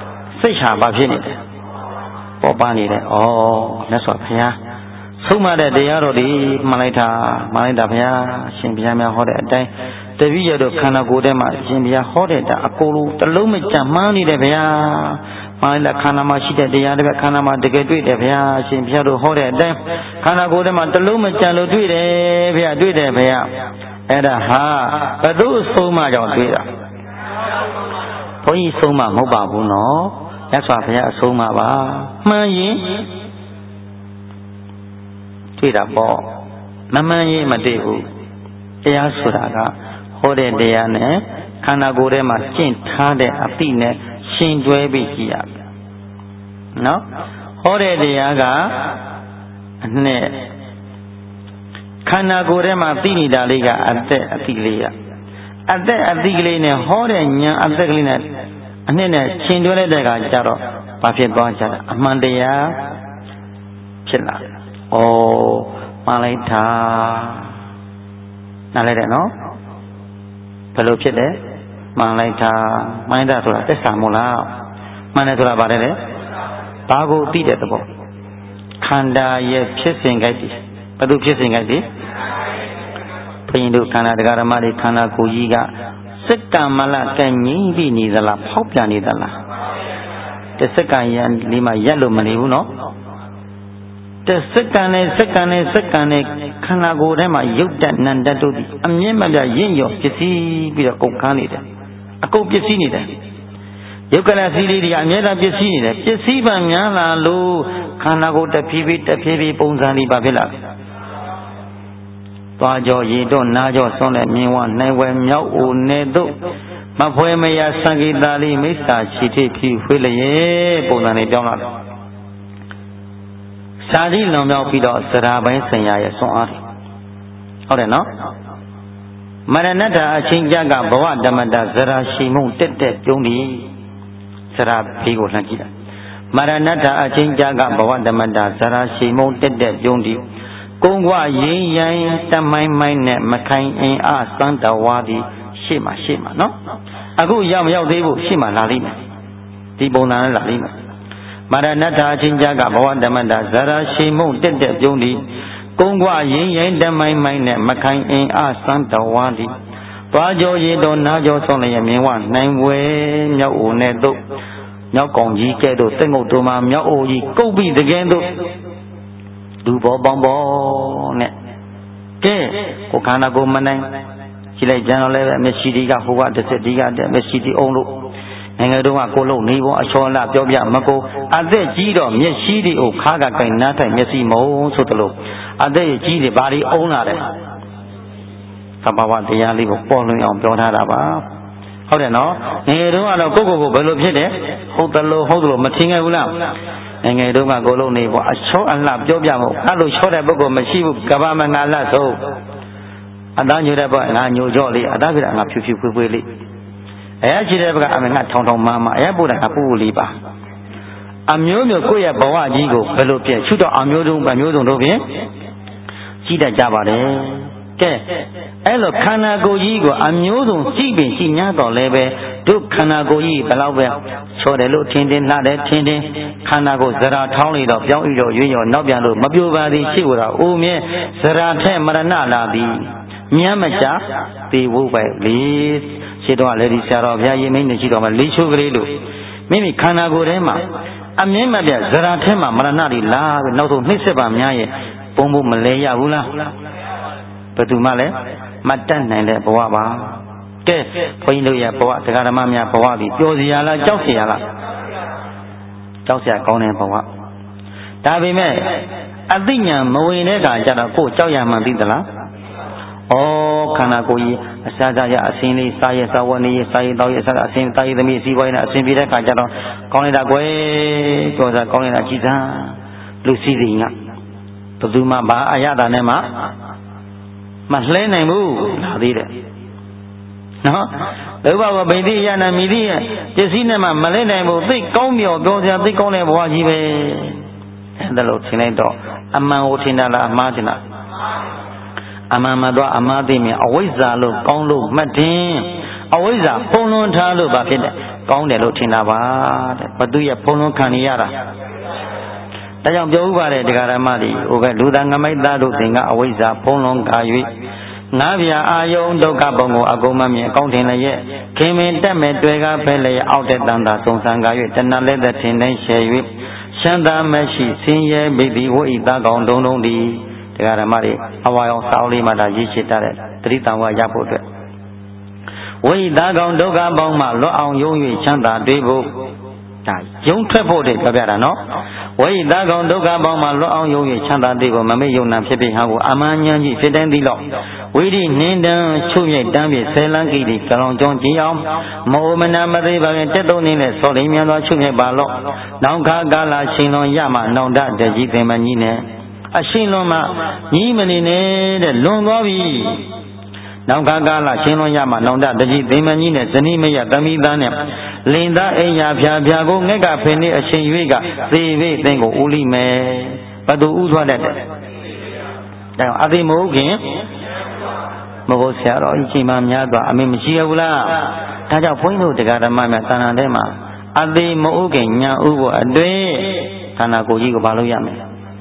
စိတ်ဟာဘာဖြစ်နေလဲပေါ်ပါနေတယ်ဩမြတ်စွာဘုရားဆုံးမတဲ့တရားတော်ဒီမှန်လိုက်တာမှန်လိုက်တာဘုရားရှင်ဘုရားများဟောတဲ့အတိုင်းတပည့်ရတို့ခန္ဓာကိုယ်ထဲမှာရှင်ဘုရားဟောတဲ့အအကုန်လုံးတစ်လုံးမကြမ်းမှန်းနေတယ်ဘုရားမှန်လိုက်ခန္ဓာမှာရှိတဲ့တရားတွေခန္ဓာမှာတကယ်တွေ့တယ်ဘုရားရှင်ဘုရားတို့ဟောတဲ့အတိုင်းခန္ဓာကိုယ်ထဲမှာတစ်လုံးမကြမ်းလို့တွေ့တယ်ဘုရားတွေ့တယ်ဘုရားအဲ့ဒါဟာဘယ်သူဆုံးမကြောင့်တွေ့တာဘုန်းကြီးဆုံးမမဟုတ်ပါဘူးနော်မြတ်စွာဘုရားအဆုံးမပါမှန်ရင်တွေ့တာပေါ့မမှန်ရင်မတွေ့ဘူးတရားဆိုတာကဟောတဲ့တရားနဲ့ခန္ဓာကိုယ်ထဲမှာကျင့်ထားတဲ့အသိနဲ့ရှင်တွဲပြီးကြည့်ရမယ်နော်ဟောတဲ့တရားကအနဲ့ခန္ဓာကိုယ်ထဲမှာသိနေတာလေးကအသက်အသိလေးရအသက်အသိကလေးနဲ့ဟောတဲ့ဉာဏ်အသက်ကလေးနဲ့အနှစ်နဲ့ရှင်တွဲလိုက်တဲ့အခါကျတော့ဘာဖြစ်သွားကြလဲအမှန်တရားဖြစ်လာတယ်ဩမှန်လိုက်တာနားလဲတယ်နော်ဘယ်လိုဖြစ်တယ်မှန်လိုက်တာမှန်တာဆိုတာသစ္စာမို့လားမှန်တယ်ဆိုတာဗါတယ်လေဘာကိုသိတဲ့သဘောခန္ဓာရဲ့ဖြစ်စဉ်ကြိုက်တယ်ဘယ်သူဖြစ်စဉ်ကြိုက်တယ်ဘုရင်တို့ခန္ဓာတရားဓမ္မတွေခန္ဓာကိုယ်ကြီးကစက္ကမလကငြိမ့်ပြီးနေသလားဖောက်ပြန်နေသလားတစက္ကရံလေးမှရက်လို့မနေဘူးနော်တစက္ကံနဲ့စက္ကံနဲ့စက္ကံနဲ့ခန္ဓာကိုယ်ထဲမှာရုပ်တဏ္ဍတ်တို့သည်အမြင့်မပြရင့်ရော်ပစ္စည်းပြီးတော့ကုန်ခန်းနေတယ်အကုန်ပစ္စည်းနေတယ်ယုတ်ကလစီလေးတွေကအမြဲတမ်းပစ္စည်းနေတယ်ပစ္စည်းပံများလာလို့ခန္ဓာကိုယ်တဖြည်းဖြည်းတဖြည်းဖြည်းပုံစံလေးပါဖြစ်လာတယ်သွားကြောရေတော့နာကြောဆွန်းတဲ့မြင်ဝနိုင်ဝဲမြောက်အိုနေတို့မဖွဲမရစံဂီတာလေးမိစ္ဆာချီထိဖြူဖွေးလျက်ပုံစံလေးပြောင်းလာတယ်စာတိလွန်မြောက်ပြီးတော့သရာပိုင်းဆင်ရရဲ့ဆွမ်းအားဟုတ်တယ်နော်မရဏတ္တအချင်းကြကဘဝဓမ္မတသရာရှိမှုတက်တက်ပြုံးပြီးသရာဘေးကိုလှမ်းကြည့်တာမရဏတ္တအချင်းကြကဘဝဓမ္မတသရာရှိမှုတက်တက်ပြုံးပြီးကုန်းကွရင်းရိုင်းတမိုင်းမိုင်းနဲ့မခိုင်အင်အားစမ်းတဝါသည်ရှေ့မှာရှေ့မှာနော်အခုရောက်မရောက်သေးဘူးရှေ့မှာလာလိမ့်မယ်ဒီပုံစံနဲ့လာလိမ့်မယ်မရဏတ္ထာချင်းကြကဘဝဓမ္မတာဇရာရှိမှုတက်တက်ပြုံးသည်ကုန်းကွရင်းရိုင်းတမိုင်းမိုင်းနဲ့မခိုင်အင်အားစမ်းတဝါသည်သွားကြောရေတော်နာကြောဆုံးလျက်မြင်ဝနိုင်ဝဲမြောက်အိုနဲ့တို့မြောက်ကောင်ကြီးကဲ့သို့တက်ငုတ်တို့မှာမြောက်အိုကြီးကုတ်ပြီးတကယ်တို့လူပေါ်ပေါင်းပေါ်နဲ့ကဲကိုခန္ဓာကိုမနိုင်ကြည့်လိုက်ကြတော့လည်းမျက်ရှိဒီကဟိုကတစ်စက်ဒီကတဲ့မျက်ရှိဒီအောင်လို့နိုင်ငံတော်ကကိုလုံးနေပေါ်အချောလာပြောပြမကိုအသက်ကြီးတော့မျက်ရှိဒီကိုခါကကိုင်နားထိုင်မျက်စိမုံဆိုသလိုအသက်ကြီးတွေဘာတွေအုံးလာတယ်သဘာဝတရားလေးကိုပေါ်လွင်အောင်ပြောထားတာပါဟုတ်တယ်နော်ငယ်တုန်းကတော့ကိုကိုကိုဘယ်လိုဖြစ်တယ်ဟုတ်တယ်လို့ဟုတ်တယ်လို့မထင်ခဲ့ဘူးလားငယ်တုန်းကကိုလုံးနေပေါ်အချောအလှပြောပြမို့အဲ့လိုချောတဲ့ပုဂ္ဂိုလ်မရှိဘူးကဘာမငါလတ်ဆုံးအသားညိုတဲ့ဘက်ငါညိုကြော့လေးအသားပြငါဖြူဖြူဖွေးဖွေးလေးအဲရှိတဲ့ဘက်ကအမေငါထောင်ထောင်မာမာအဲပို့တာကပူပူလေးပါအမျိုးမျိုးကိုယ့်ရဲ့ဘဝကြီးကိုဘယ်လိုပြည့်ရှုတော့အမျိုးစုံအမျိုးစုံတို့ဖြင့်ကြည့်တတ်ကြပါတယ်ကဲအဲ့လိုခန္ဓာကိုယ်ကြီးကိုအမျိုးစုံကြည့်ပင်ကြည့်냐တော့လည်းပဲတို့ခန္ဓာကိုယ်ကြီးဘယ်လောက်ပဲချောတယ်လို့ထင်ထင်လှတယ်ထင်ထင်ခန္ဓာကိုယ်ဇရာထောင်းလိုက်တော့ပြောင်းပြီးတော့ရွေ့ရောနောက်ပြန်လို့မပြိုပါသည်ရှိကိုတော့အိုမြဲဇရာထဲမရဏလာသည်မြမ်းမချသေဖို့ပဲလေရှိတော့လည်းဒီဆရာတော်ဘုရားရင်မင်းနေရှိတော့မှလေးချိုးကလေးလို့မိမိခန္ဓာကိုယ်ထဲမှာအမြင့်မပြဇရာထဲမှာမရဏတွေလာပြီးနောက်ဆုံးနှိမ့်ဆက်ပါများရဲ့ပုံဖို့မလဲရဘူးလားဘယ်သူမှလည်းမတတ်နိုင်တဲ့ဘဝပါကဲဘုန်းကြီးတို့ရဲ့ဘဝတရားဓမ္မများဘဝပြီးပျော်စရာလားကြောက်စရာလားကြောက်စရာကောင်းတဲ့ဘဝဒါပေမဲ့အသိဉာဏ်မဝင်တဲ့အခါကျတော့ကိုယ်ကြောက်ရမှန်းသိသလားဩခန္ဓာကိုယ်ကြီးအစားစားရအစင်းလေးစားရစားဝတ်နေရစားရတောက်ရစားအစင်းတာရသမီးစီးပွားရေးနဲ့အစင်းပြတဲ့အခါကျတော့ကောင်းလိုက်တာကွယ်ကြောစားကောင်းလိုက်တာကြည်စားလူစည်းစိမ်ကဘယ်သူမှဘာအရသာနဲ့မှမလှဲနိုင်ဘူးလာသေးတယ်နော်ဘုရားကဗိတိယနာမိတိရဲ့ပစ္စည်းနဲ့မှမလဲနိုင်ဘူးသိကောင်းမြော်ပြောစရာသိကောင်းတဲ့ဘဝကြီးပဲအဲ့ဒါလို့ထင်လိုက်တော့အမှန်ကိုထင်တာလားအမှားထင်တာအမှန်မှတော့အမှားသိမြင်အဝိဇ္ဇာလို့ကောင်းလို့မှတ်တင်အဝိဇ္ဇာပုံလွန်ထားလို့ဘာဖြစ်လဲကောင်းတယ်လို့ထင်တာပါတဲ့ဘသူရဲ့ဖုံးလုံးခံနေရတာဒါကြောင့်ပြောဥပါတယ်တရားဓမ္မတွေဟိုပဲလူသားငမိုက်သားတို့သင်ကအဝိဇ္ဇာဖုံးလုံးကာ၍ငါးပြာအာယုံဒုက္ခဘုံကိုအကုန်မမြင်အကောင်းထင်လည်းရဲ့ခင်မင်တက်မဲ့တွေ့ကားဖဲလည်းအောက်တဲ့တန်တာစုံစံကာ၍တဏှလည်းတဲ့ထင်တိုင်းရှယ်၍ရှမ်းသာမရှိဆင်းရဲမိသည်ဝိဣသားကောင်တုံးတုံးဒီတရားဓမ္မတွေအဝါရောစောင်းလေးမှဒါရည်ရှိတတ်တဲ့တတိတံဝါရဖို့အတွက်ဝိဣသားကောင်ဒုက္ခပေါင်းမှလွတ်အောင်ယုံ၍ချမ်းသာတွေ့ဖို့ဒါယုံထွက်ဖို့တဲ့ပြောပြတာနော်ဝိဣသားကောင်ဒုက္ခပေါင်းမှလွတ်အောင်ယုံ၍ချမ်းသာတွေ့ဖို့မမေ့ယုံနာဖြစ်ဖြစ်ဟာကိုအမှန်ဉာဏ်ကြီးဖြစ်တဲ့သီးလောက်ဝိရိနှင်းတန်းချုပ်မြိုက်တန်းပြဆယ်လန်းကိတိကလောင်ကြောင်းကြည်အောင်မောမနာမသိပါခင်တက်သုံးနေနဲ့စောလိမ်မြန်သောချုပ်မြိုက်ပါလော့နောင်ခါကာလရှင်လွန်ရမှနောင်တတကြီးသင်မကြီးနဲ့အရှင်လွန်မှညီမနေနဲ့တဲ့လွန်သွားပြီနောင်ခါကာလရှင်လွန်ရမှနောင်တတကြီးသင်မကြီးနဲ့ဇနီးမရတမိသားနဲ့လင်သားအိယာဖြာဖြာကိုငှက်ကဖင်နေအရှင်၍ကသေဝိသင်ကိုဦးလိမယ်ဘသူဥသွားတတ်တယ်ဒါအသိမဟုတ်ခင်မဟုတ်ဆရာတော်အချိန်မှများသွားအမေမရှိရဘူးလားဒါကြောင့်ဘုန်းကြီးတို့တရားဓမ္မများသာနာထဲမှာအသိမဟုတ်ခင်ညာဥဖို့အတွေ့ခန္ဓာကိုယ်ကြီးကိုဘာလို့ရမလဲ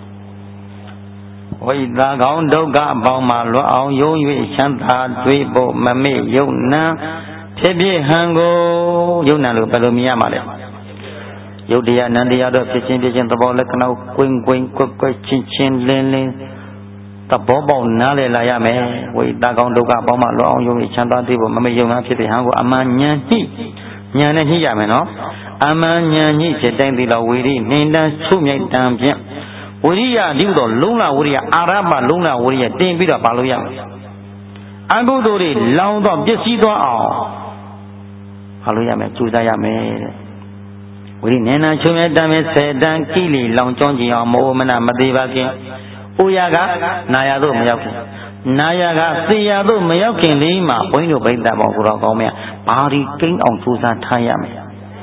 ဝိသာကောင်းဒုက္ခအပေါင်းမှာလွတ်အောင်ယုံ၍ချမ်းသာတွေ့ဖို့မမေ့ယုံနာဖြစ်ဖြစ်ဟန်ကိုယုံနာလို့ဘယ်လိုမြင်ရမှာလဲယုတ်တရားနန္တရားတော့ဖြစ်ချင်းဖြစ်ချင်းသဘောလက္ခဏာကွင်းကွင်းကွက်ကွက်ချင်းချင်းလင်းလင်းသဘောပေါက်နားလည်လာရမယ်ဝိတာကောင်းဒုက္ခအပေါင်းမှာလွတ်အောင်ယုံ၍ချမ်းသာတွေ့ဖို့မမေ့ယုံနာဖြစ်ဖြစ်ဟန်ကိုအမှန်ဉာဏ်ညှိဉာဏ်နဲ့ညှိရမယ်နော်အမှန်ဉာဏ်ညှိဖြစ်တိုင်းဒီလောက်ဝိရိနှင်းတန်းချုပ်မြိုက်တန်းဖြင့်ဝိရိယဒီလိုလုံးလာဝိရိယအာရမလုံးလာဝိရိယတင်ပြီးတော့ပါလို့ရမယ်အကုသိုလ်တွေလောင်တော့ပျက်စီးသွားအောင်ပါလို့ရမယ်ကြိုးစားရမယ်တဲ့ဝိရိနေနာချုံမြတ်တမ်းဆယ်တန်းကိလေလောင်ကျွမ်းကြအောင်မောမနာမသေးပါခင်အိုရကနာရတို့မရောက်ခင်နာရကသေရတို့မရောက်ခင်လေးမှာဘုန်းကြီးတို့ဗိဒ္ဓဘောင်ကိုတော့ကောင်းမြတ်ဘာဒီကိန်းအောင်ကြိုးစားထားရမယ်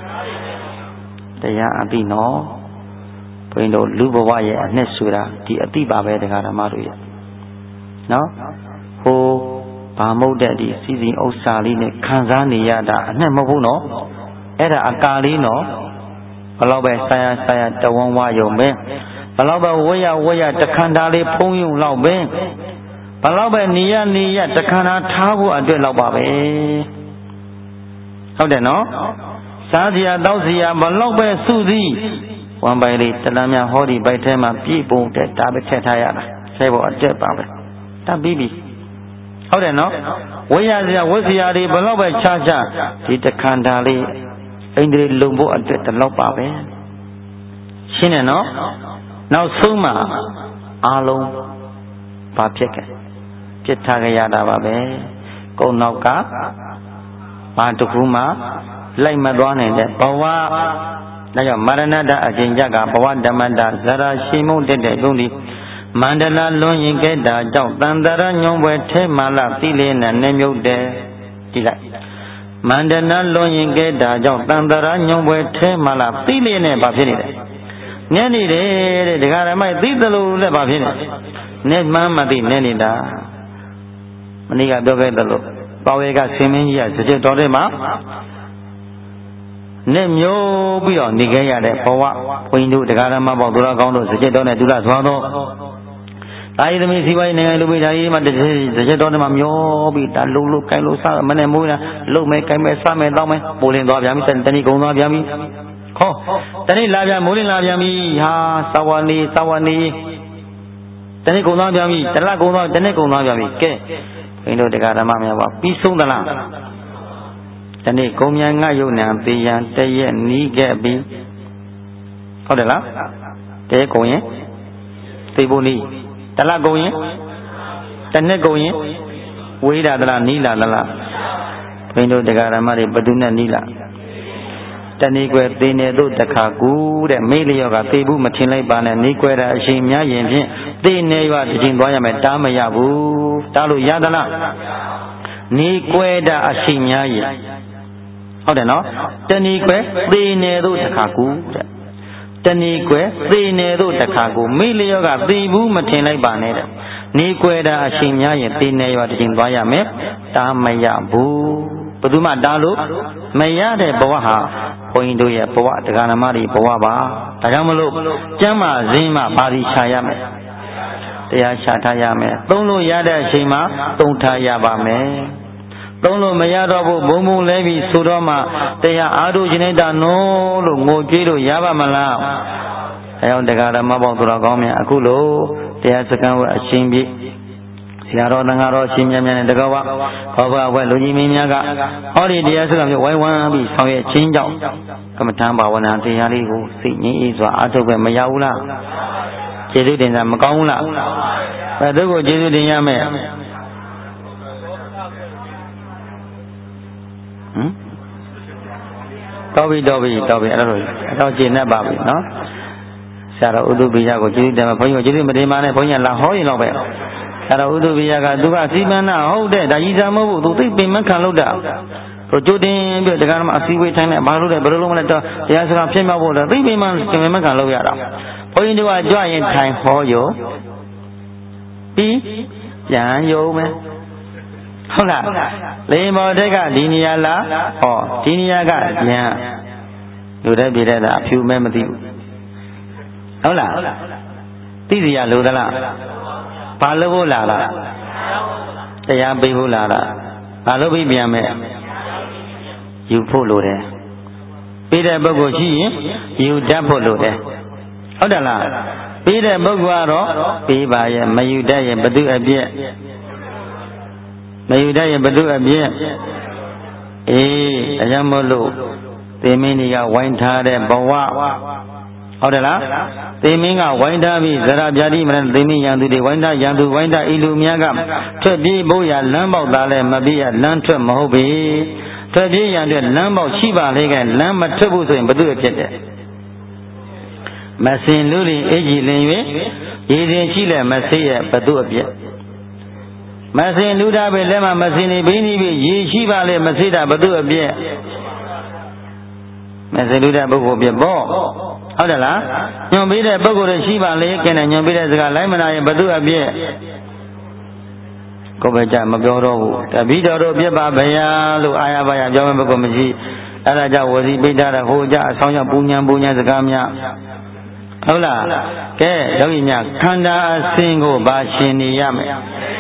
တရားအသိနော်ဘုန်းကြီးတို့လူဘဝရဲ့အနှစ်ဆိုတာဒီအသိပါပဲတရားဓမ္မတို့ရဲ့နော်ဟိုဘာမဟုတ်တဲ့ဒီစီစဉ်ဥစ္စာလေးနဲ့ခံစားနေရတာအနှစ်မဟုတ်ဘူးနော်အဲ့ဒါအကာလေးနော်ဘလောက်ပဲဆာယဆာယတဝန်းဝါယုံပဲဘလောက်ပဲဝေယဝေယတခန္ဓာလေးဖုံးယုံလောက်ပဲဘလောက်ပဲနေရနေရတခန္ဓာထားဖို့အတွက်လောက်ပါပဲဟုတ်တယ်နော်စားစရာတောက်စရာဘလောက်ပဲစုစည်းဝမ်ပိုင်လေးတလမ်းများဟောဒီဘိုက်ထဲမှာပြည့်ပုံတဲ့ဒါပဲထည့်ထားရတာဆဲဖို့အတက်ပါပဲတတ်ပြီးပြီဟုတ်တယ်နော်ဝေယစရာဝတ်စရာတွေဘလောက်ပဲခြားခြားဒီတခန္ဓာလေးအိန္ဒြေလုံဖို့အတွက်တလောက်ပါပဲရှင်းတယ်နော်နောက်ဆုံးမှာအားလုံးဘာဖြစ်ခဲ့ပြစ်ထားကြရတာပါပဲကိုယ်နောက်ကဘာတခုမှလိုက်မသွားနိုင်တဲ့ဘဝဒါကြောင့်မရဏတအချိန်ကြကဘဝဓမ္မတဇရာရှိမုံတက်တဲ့သုံးဒီမန္တလာလွန်ရင်ကဲတာကြောင့်တန်တရညုံပွဲထဲမှလာသိလေးနဲ့နေမြုပ်တယ်ကြည့်လိုက်မန္တနာလွန်ရင်ကဲတာကြောင့်တန်တရညုံပွဲထဲမှလာသိလေးနဲ့ဘာဖြစ်နေလဲနည်းနေတယ်တဲ့ဒကာရမိုက်သိသလိုလည်းဘာဖြစ်နေနဲ့မှန်းမသိနဲ့နေတာမနေ့ကပြောခဲ့သလိုပါဝေကဆင်းမင်းကြီးကစကြတော်တဲ့မှာနဲ့မျိုးပြီးတော့နေခဲ့ရတဲ့ဘဝဘုန်းကြီးတို့တရားဓမ္မပေါသူတော်ကောင်းတို့စကြတော်နဲ့ဒုလသွားတော့တာယသမီးစီပွားရေးနိုင်ငံလူပိဒါကြီးမှာတည်းစကြတော်နဲ့မှာမျောပြီးဒါလုံလို့ကိုင်လို့စားမနဲ့မိုးလားလုံမဲကိုင်မဲစားမဲတောင်းမဲပိုလင်းသွားပြန်ပြီတဏှိကုံသွားပြန်ပြီဟောတဏှိလာပြန်မိုးလင်းလာပြန်ပြီဟာသဝနေသဝနေတဏှိကုံသွားပြန်ပြီတလကုံသွားတဏှိကုံသွားပြန်ပြီကဲဘုန်းကြီးတို့တရားဓမ္မများပါပြီးဆုံးသလားတနေ့ကုံမြန်ငါယုံနံပေရန်တရက်နီးခဲ့ပြီဟုတ်တယ်လားတဲကုံရင်သိဖို့နီးတလကုံရင်တနှစ်ကုံရင်ဝေးတာသလားနီးလာသလားဘုန်းကြီးတို့တရားဓမ္မတွေဘယ်သူနဲ့နီးလာတဏီကွယ်သေနေတို့တခါကူတဲ့မိလျော့ကသေဘူးမထင်လိုက်ပါနဲ့နေကွယ်တာအချိန်များရင်ဖြင့်သေနေရွာတစ်ချိန်သွားရမယ်တားမရဘူးတားလို့ရသလားနေကွယ်တာအချိန်များရင်ဟုတ်တယ်နော်တဏီကွယ်သေနေတို့တခါကူတဲ့တဏီကွယ်သေနေတို့တခါကူမိလျော့ကသေဘူးမထင်လိုက်ပါနဲ့တဲ့နေကွယ်တာအချိန်များရင်သေနေရွာတစ်ချိန်သွားရမယ်တားမရဘူးဘယ်သူမှတားလို့မရတဲ့ဘဝဟာဘုန်းကြီးတို့ရဲ့ဘဝတရားနာမတွေဘဝပါဒါကြောင့်မလို့ကျမ်းမာခြင်းမှာပါရီရှာရမယ်တရားရှာထားရမယ်သုံးလို့ရတဲ့အချိန်မှာသုံးထားရပါမယ်သုံးလို့မရတော့ဘူးဘုံဘုံလဲပြီးဆိုတော့မှတရားအားထုတ်ခြင်းနဲ့တာနော်လို့ငိုကြွေးလို့ရပါမလားအဲကြောင့်တရားဓမ္မပေါင်းသူတော်ကောင်းများအခုလို့တရားစခန်းဝတ်အရှင်ပြည့်ဆရာတော်တန်ဃာတော်ရှင်မြတ်များနဲ့တကောဝခေါ်ပါဝဲလူကြီးမင်းများကဟောဒီတရားစခန်းမျိုးဝိုင်းဝန်းပြီးဆောင်ရွက်ခြင်းကြောင့်ကမ္မထံဘာဝနာတရားလေးကိုစိတ်ငြိမ်းအေးစွာအားထုတ်ပဲမရဘူးလားကျေးဇူးတင်တာမကောင်းဘူးလားဘယ်သူကိုကျေးဇူးတင်ရမယ်ဟမ်တော်ပြီတော်ပြီတော်ပြီအဲ့လိုအဲ့တော့ကျေနပ်ပါပြီနော်ဆရာတော်ဥဒ္ဓပိယကိုကျေးဇူးတင်ပါဘုန်းကြီးကိုကျေးဇူးမတင်ပါနဲ့ဘုန်းကြီးကလာဟောရင်တော့ပဲဆရာတော်ဥဒ္ဓပိယကသူကစီမံနာဟုတ်တဲ့ဒါကြီးစားမဟုတ်ဘူးသူသိပင်မခံလို့တာသူကြိုတင်ပြီးတရားဓမ္မအစည်းအဝေးထိုင်နေဘာလို့လဲဘယ်လိုလုပ်မလဲတော့တရားစကားဖြစ်မြောက်ဖို့တော့သိပင်မပင်မခံလို့ရတာဘုန်းကြီးတို့ကကြွရင်ထိုင်ဟောရောပြီးပြန်ယုံမယ်ဟုတ်လားလေမော်တဲ့ကဒီနေရာလားဟောဒီနေရာကပြန်လူတဲ့ပြည်တဲ့တာအဖြူမဲမသိဘူးဟုတ်လားသိစီရလို့သလားဘာလို့ဖို့လာလားတရားပေးဖို့လာတာဘာလို့ပြီးပြန်မဲ့ယူဖို့လိုတယ်ပေးတဲ့ပုဂ္ဂိုလ်ရှိရင်ယူတတ်ဖို့လိုတယ်ဟုတ်တယ်လားပေးတဲ့ပုဂ္ဂိုလ်ကတော့ပေးပါရဲ့မယူတတ်ရင်ဘသူအပြည့်မယူတတ်ရင်ဘသူအပြည့်အေးအရမလို့သေမင်းကြီးကဝိုင်းထားတဲ့ဘဝဟုတ်တယ်လားသေမင်းကဝိုင်းထားပြီးဇရပြာတိမရသေမင်းရန်သူတွေဝိုင်းထားရန်သူဝိုင်းထားဤလူများကထွက်ပြေးဖို့ရလမ်းပေါက်သားလဲမပြေးရလမ်းထွက်မဟုတ်ပြီထွက်ပြေးရန်အတွက်လမ်းပေါက်ရှိပါလေကလမ်းမထွက်ဘူးဆိုရင်ဘသူ့ဖြစ်တယ်မစင်လူလင်အေးကြီးလင်၍ရည်ရင်ရှိလဲမဆေးရဘသူ့အပြည့်မစင်လူတာပဲလက်မမစင်နေဘင်းနေပြီရည်ရှိပါလေမဆေးတာဘသူ့အပြည့်မစင်လူတာပုဂ္ဂိုလ်ပြပေါ့ဟုတ်တယ်လားညွန်ပေးတဲ့ပုဂ္ဂိုလ်တွေရှိပါလေကဲနဲ့ညွန်ပေးတဲ့စကားလိုက်မနာရင်ဘသူအပြည့်ကိုယ်ပဲကြမပြောတော့ဘူးတပည့်တော်တို့ပြစ်ပါဗျာလို့အာရပါရပြောမဲ့ပုဂ္ဂိုလ်မရှိအဲ့ဒါကြောင့်ဝစီပိဋ္ဌတဲ့ဟိုကြအဆောင်ရောက်ပူညာပူညာစကားများဟုတ်လားကဲယောဂီများခန္ဓာအစဉ်ကိုပါရှင်နေရမယ်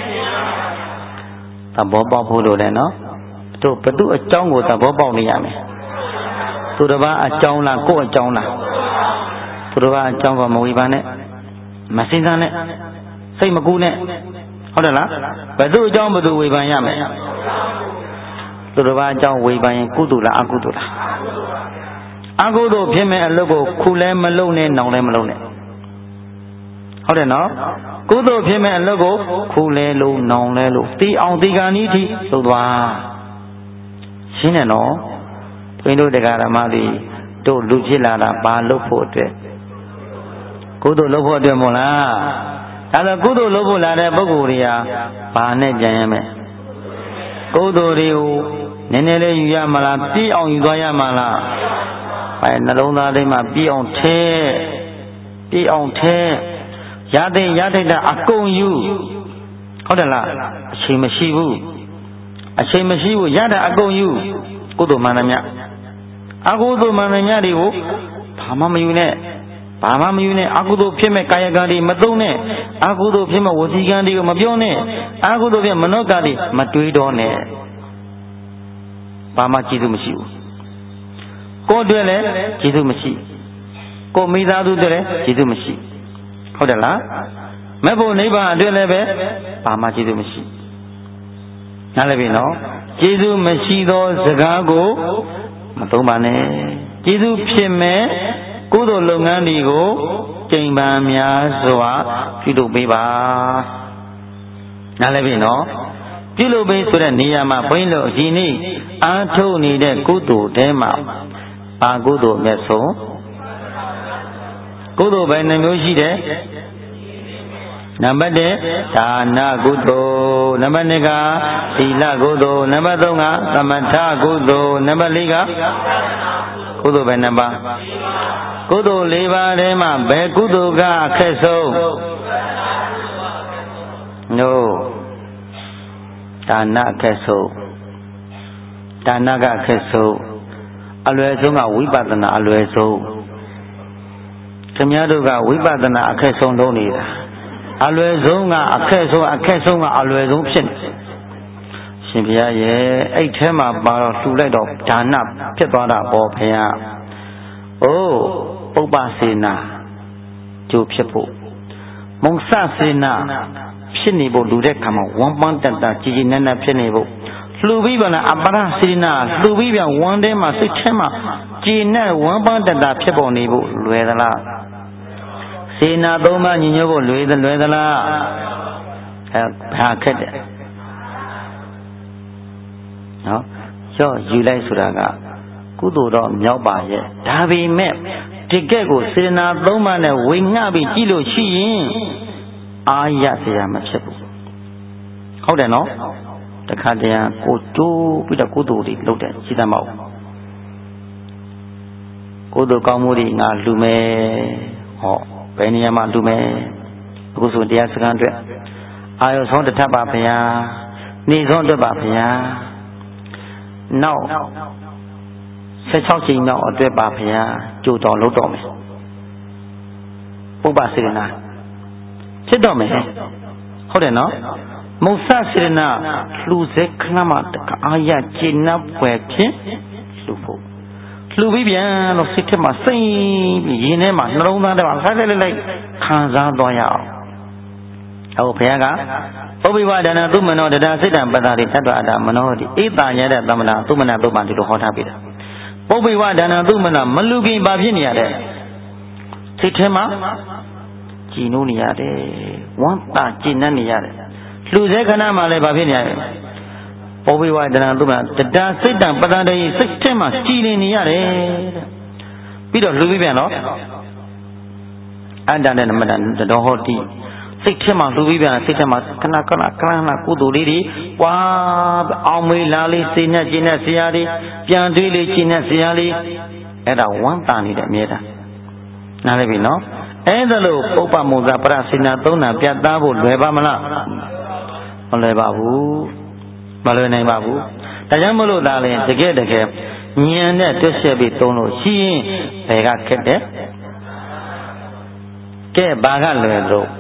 သဘောပေါက်ဖို့လိုတယ်နော်တို့ဘသူအကြောင်းကိုသဘောပေါက်နေရမယ်သူတစ်ပါးအကြောင်းလားကိုယ့်အကြောင်းလားသူတစ်ပါးအကြောင်းကမဝေဖန်နဲ့မစင်စားနဲ့စိတ်မကူးနဲ့ဟုတ်တယ်လားဘယ်သူအကြောင်းဘယ်သူဝေဖန်ရမယ်သူတစ်ပါးအကြောင်းဝေဖန်ရင်ကုသိုလ်လားအကုသိုလ်လားအကုသိုလ်ဖြစ်မဲ့အလုပ်ကိုခုလဲမလုပ်နဲ့နောင်လဲမလုပ်နဲ့ဟုတ်တယ်နော်ကုသိုလ်ဖြစ်မဲ့အလုပ်ကိုခုလဲလို့နောင်လဲလို့တီအောင်တီကာနီးထိလုပ်သွားရှင်းတယ်နော်ဘုန်းကြီးတို့တရားဓမ္မတွေတို့လူဖြစ်လာတာဘာလုပ်ဖို့အတွက်ကုသိုလ်လုပ်ဖို့အတွက်မို့လားဒါဆိုကုသိုလ်လုပ်ဖို့လာတဲ့ပုဂ္ဂိုလ်တွေကဘာနဲ့ပြန်ရမလဲကုသိုလ်တွေကိုနည်းနည်းလေးယူရမလားပြည့်အောင်ယူသွားရမလားအဲနှလုံးသားထဲမှာပြည့်အောင်ထဲပြည့်အောင်ထဲရတဲ့ရတဲ့တာအကုန်ယူဟုတ်တယ်လားအချိန်မရှိဘူးအချိန်မရှိဘူးရတာအကုန်ယူကုသိုလ်မှန်သမျှအကုသိုလ်မှန်သမျှတွေကိုဘာမှမယူနဲ့ဘာမှမယူနဲ့အကုသိုလ်ဖြစ်မဲ့ကာယကံတွေမသုံးနဲ့အကုသိုလ်ဖြစ်မဲ့ဝစီကံတွေကိုမပြောနဲ့အကုသိုလ်ဖြစ်မနောကံတွေမတွေးတော့နဲ့ဘာမှကျေးဇူးမရှိဘူးကိုယ်အတွက်လည်းကျေးဇူးမရှိကိုယ်မိသားစုအတွက်လည်းကျေးဇူးမရှိဟုတ်တယ်လားမဲ့ဖို့နိဗ္ဗာန်အတွက်လည်းပဲဘာမှကျေးဇူးမရှိနားလည်ပြီနော်ကျေးဇူးမရှိသောစကားကိုမသုံးပါနဲ့ကျေးဇူးဖြစ်မဲ့ကုသိုလ်လုပ်ငန်းတွေကိုကျင့်ပန်းများစွာပြုလုပ်ပေးပါနားလည်ပြီနော်ပြုလုပ်ပေးဆိုတဲ့နေရာမှာဘုန်းကြီးတို့ဒီနေ့အားထုတ်နေတဲ့ကုသိုလ်တဲမှာဘာကုသိုလ်အမြတ်ဆုံးကုသိုလ်ပဲနှမျိုးရှိတယ်နံပါတ်တစ်ဒါနကုသိုလ်နံပါတ်နှစ်ကသီလကုသိုလ်နံပါတ်သုံးကသမထကုသိုလ်နံပါတ်လေးကကုသိုလ်ပဲနှစ်ပါးကုသိုလ်လေးပါးထဲမှာဘယ်ကုသိုလ်ကအခက်ဆုံး no ဒါနအခက်ဆုံးဒါနကအခက်ဆုံးအလွယ်ဆုံးကဝိပဿနာအလွယ်ဆုံးခင်ဗျားတို့ကဝိပဿနာအခက်ဆုံးလုပ်နေတာအလွယ်ဆုံးကအခက်ဆုံးအခက်ဆုံးကအလွယ်ဆုံးဖြစ်နေရှင်ဘုရားရဲ့အဲ့ထဲမှာပါတော့လှူလိုက်တော့ဒါနဖြစ်သွားတာပေါ့ဘုရားအိုးပုပ္ပစေနာကျိုးဖြစ်ဖို့မုံစစေနာဖြစ်နေဖို့လူတဲ့ခါမှာဝမ်းပန်းတတ်တာကြည်ကြည်နက်နက်ဖြစ်နေဖို့လှူပြီးပါလားအပရစေနာလှူပြီးပြန်ဝမ်းထဲမှာစိတ်ထဲမှာကြည်နဲ့ဝမ်းပန်းတတ်တာဖြစ်ပေါ်နေဖို့လွယ်သလားစေနာသုံးပါးညီညွတ်ဖို့လွယ်သလွယ်သလားအဲဘာခက်တယ်နော်ရော့ယူလိုက်ဆိုတာကကုသိုလ်တော့မြောက်ပါရဲ့ဒါပေမဲ့ဒီကဲ့ကိုစေနာသုံးပါးနဲ့ဝေငှပြီးကြည့်လို့ရှိရင်အာရစရာမဖြစ်ဘူးဟုတ်တယ်နော်တခါတည်းကိုတိုးပြီးတော့ကုသိုလ်တွေလုပ်တယ်ရှိသမောက်ကုသိုလ်ကောင်းမှုတွေငါလူမယ်ဟောဘယ်နေရာမှာလူမယ်အခုဆိုတရားစခန်းအတွက်အာယုဆုံးတစ်ထပ်ပါဗျာနေဆုံးအတွက်ပါဗျာနောက်ဆယ်ခြောက်ချိန်နောက်အတွက်ပါဗျာကြိုတော်လုပ်တော့မယ်ပုပ္ပစေနာဖြစ်တော့မယ်ဟုတ်တယ်နော်မုဆစေနာလှူစေခဏမှတခါအာရကျင့်နှပ်ွယ်ဖြင့်လှူဖို့လှူပြီးပြန်တော့စိတ်ထဲမှာစိတ်ပြီးရင်ထဲမှာနှလုံးသားထဲမှာဆက်လက်လိုက်ခံစားသွားရအောင်ဟုတ်ဘုရားကပုပ္ပိဝဒနာသုမနောတတစိတ်တံပတ္တာရိသတ္တအတ္တမနောတိဧတညတဲ့သမဏသုမနသုပ္ပံဒီလိုဟောထားပြီပုပ္ပိဝဒနာသုမနမလူခင်ဘာဖြစ်နေရတဲ့စိတ်ထဲမှာကြည်နိုးနေရတယ်ဝမ်းသာကြည်နပ်နေရတယ်လှူစေခဏမှလည်းဘာဖြစ်နေရလဲပုပ္ပိဝဒနာသုမနတတစိတ်တံပတ္တာရိစိတ်ထဲမှာကြည်နေရတယ်တဲ့ပြီးတော့လှူပြီးပြန်တော့အတ္တနဲ့နမတတော်ဟောတိစိတ်ထဲမှာလှူပြီးပြန်စိတ်ထဲမှာခဏခဏခဏခဏကုသိုလ်လေးတွေဝါအောင်မေးလားလေးစိတ်နဲ့ကျင်တဲ့ဆရာလေးပြန်တွေးလေးကျင်တဲ့ဆရာလေးအဲ့ဒါဝမ်းသာနေတဲ့အမြဲတမ်းနားလည်ပြီနော်အဲ့ဒါလို့ပုပ္ပမုဇပရစေနာသုံးနာပြတ်သားဖို့လွယ်ပါမလားမလွယ်ပါဘူးမလွယ်နိုင်ပါဘူးဒါကြောင့်မလို့ဒါလည်းတကယ်တကယ်ဉာဏ်နဲ့တွက်ချက်ပြီးသုံးလို့ရှိရင်ဘယ်ကခက်တယ်ကဲဘာကလွယ်လို့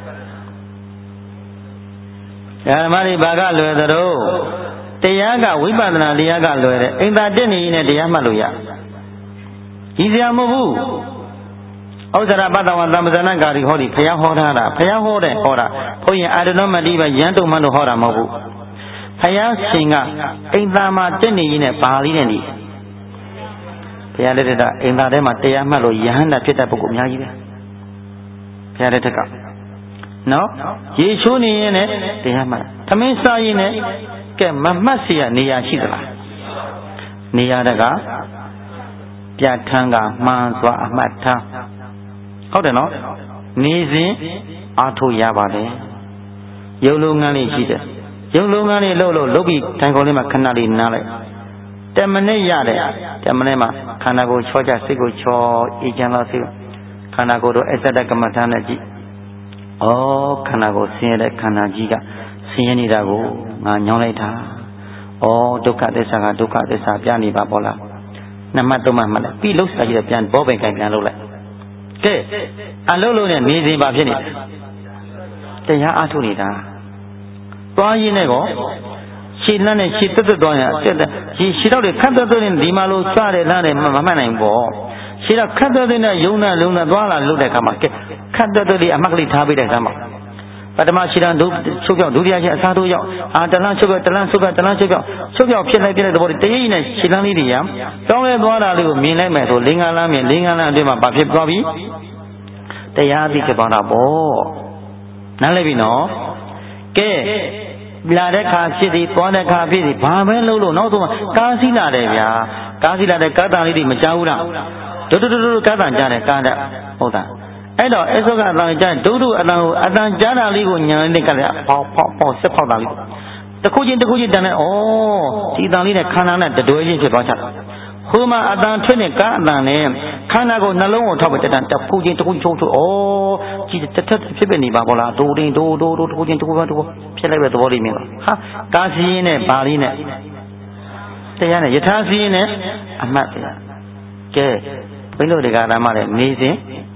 ဓမ္မတွေဘာကလွယ်သလိုတရားကဝိပဿနာတရားကလွယ်တယ်အိမ်သာတက်နေရင်လည်းတရားမှတ်လို့ရကြီးစရာမဟုတ်ဘူးဩဇရပတ္တဝံသမ္ပဇဏကာရီဟောဒီဘုရားဟောထားတာဘုရားဟောတယ်ဟောတာဘုန်းကြီးအာရဏမတိပဲရန်တုံမှလို့ဟောတာမဟုတ်ဘူးဘုရားရှင်ကအိမ်သာမှာတက်နေရင်လည်းပါဠိနဲ့နေဘုရားလက်ထက်ကအိမ်သာထဲမှာတရားမှတ်လို့ယဟန္တာဖြစ်တဲ့ပုဂ္ဂိုလ်အများကြီးပဲဘုရားလက်ထက်ကနော်ရေချိုးနေရင်လည်းတရားမှတ်သမင်းစားရင်လည်းကဲမမှတ်เสียနေရာရှိသလားနေရာတကပြဋ္ဌာန်းကမှန်စွာအမှတ်ထားဟုတ်တယ်နော်နေစဉ်အားထုတ်ရပါတယ်ရုပ်လုံးငန်းလေးရှိတယ်ရုပ်လုံးငန်းလေးလှုပ်လို့လှုပ်ပြီးတိုင်ကုန်လေးမှာခဏလေးနားလိုက်တမနစ်ရတယ်တမနစ်မှာခန္ဓာကိုယ်ချောကြစိတ်ကိုချောအေးချမ်းလာစိတ်ခန္ဓာကိုယ်တို့အစ္ဆဒကမ္မထာနဲ့ကြည့်ဩခန္ဓာကိုယ်ဆင်းရဲတဲ့ခန္ဓာကြီးကဆင်းရဲနေတာကိုငါညောင်းလိုက်တာဩဒုက္ခသစ္စာကဒုက္ခသစ္စာပြနေပါပေါ့လားနမတ်သုံးမှတ်မှတ်လိုက်ပြီးလှုပ်ရှားကြည့်တော့ပြန်ဘောပင်ကင်ပြန်လှုပ်လိုက်ကဲအလုံးလုံးနဲ့နေစဉ်ပါဖြစ်နေတရားအားထုတ်နေတာသွားရင်းနဲ့ကောခြေလမ်းနဲ့ခြေတက်တက်သွားရင်တက်တက်ခြေခြေတော့ခတ်တက်တက်နဲ့ဒီမှာလို့စတယ်လားတယ်မမှတ်နိုင်ဘူးခြေတော့ခတ်တက်တက်နဲ့ယုံနဲ့လုံးနဲ့သွားလာလှုပ်တဲ့အခါမှာကဲခတ်တက်တက်လေးအမှတ်ကလေးထားပေးတဲ့အခါမှာပထမခြေလမ်းဒုချုပ်ပြောက်ဒုတိယခြေအစားထိုးရောက်အာတလန်းချုပ်ပြောက်တလန်းချုပ်ပြောက်တလန်းချုပ်ပြောက်ချုပ်ပြောက်ဖြစ်လိုက်ပြတဲ့သဘောတည်းနဲ့ခြေလမ်းလေးတွေရတောင်းလဲသွားတာလေးကိုမြင်လိုက်မယ်ဆိုလင်္ကာလမ်းမြင်လင်္ကာလမ်းအတွင်းမှာဘာဖြစ်သွားပြီတရားသိဖြစ်သွားတာပေါ့နားလည်ပြီနော်ကဲလာတဲ့ခါဖြစ်သည်သွားတဲ့ခါဖြစ်သည်ဘာပဲလုပ်လို့နောက်ဆုံးကားစီးလာတယ်ဗျာကားစီးလာတဲ့ကားတန်လေးတွေမကြောက်ဘူးလားဒုဒုဒုဒုကားတန်ကြားတယ်ကားတဲ့ဟုတ်တာအဲ့တော့အစုကအတန်ကြားဒုဒုအတန်ကိုအတန်ကြားတာလေးကိုညာလေးကလည်းပေါက်ပေါက်ပေါက်ဆက်ပေါက်တာလေးတခုချင်းတခုချင်းတန်နဲ့ဩဒီတန်လေးနဲ့ခန္ဓာနဲ့တတွဲချင်းဖြစ်သွားချတာဟိုမှာအတန်ထွက်နေကားအတန်နဲ့ခန္ဓာကိုနှလုံးကိုထောက်ပြီးတန်တခုချင်းတခုချင်းချိုးချိုးဩကြည့်တက်တက်ဖြစ်ဖြစ်နေပါဘောလားဒိုးတင်းဒိုးဒိုးဒိုးတခုချင်းတခုချင်းတခုဖြစ်လိုက်ပဲသဘောလေးမြင်ပါဟာကားစီးရင်နဲ့ဘာလေးနဲ့တတရားနဲ့ယထာစီးနဲ့အမှတ်တရားကဲဘိန်းတို့တရားဓမ္မနဲ့နေစဉ်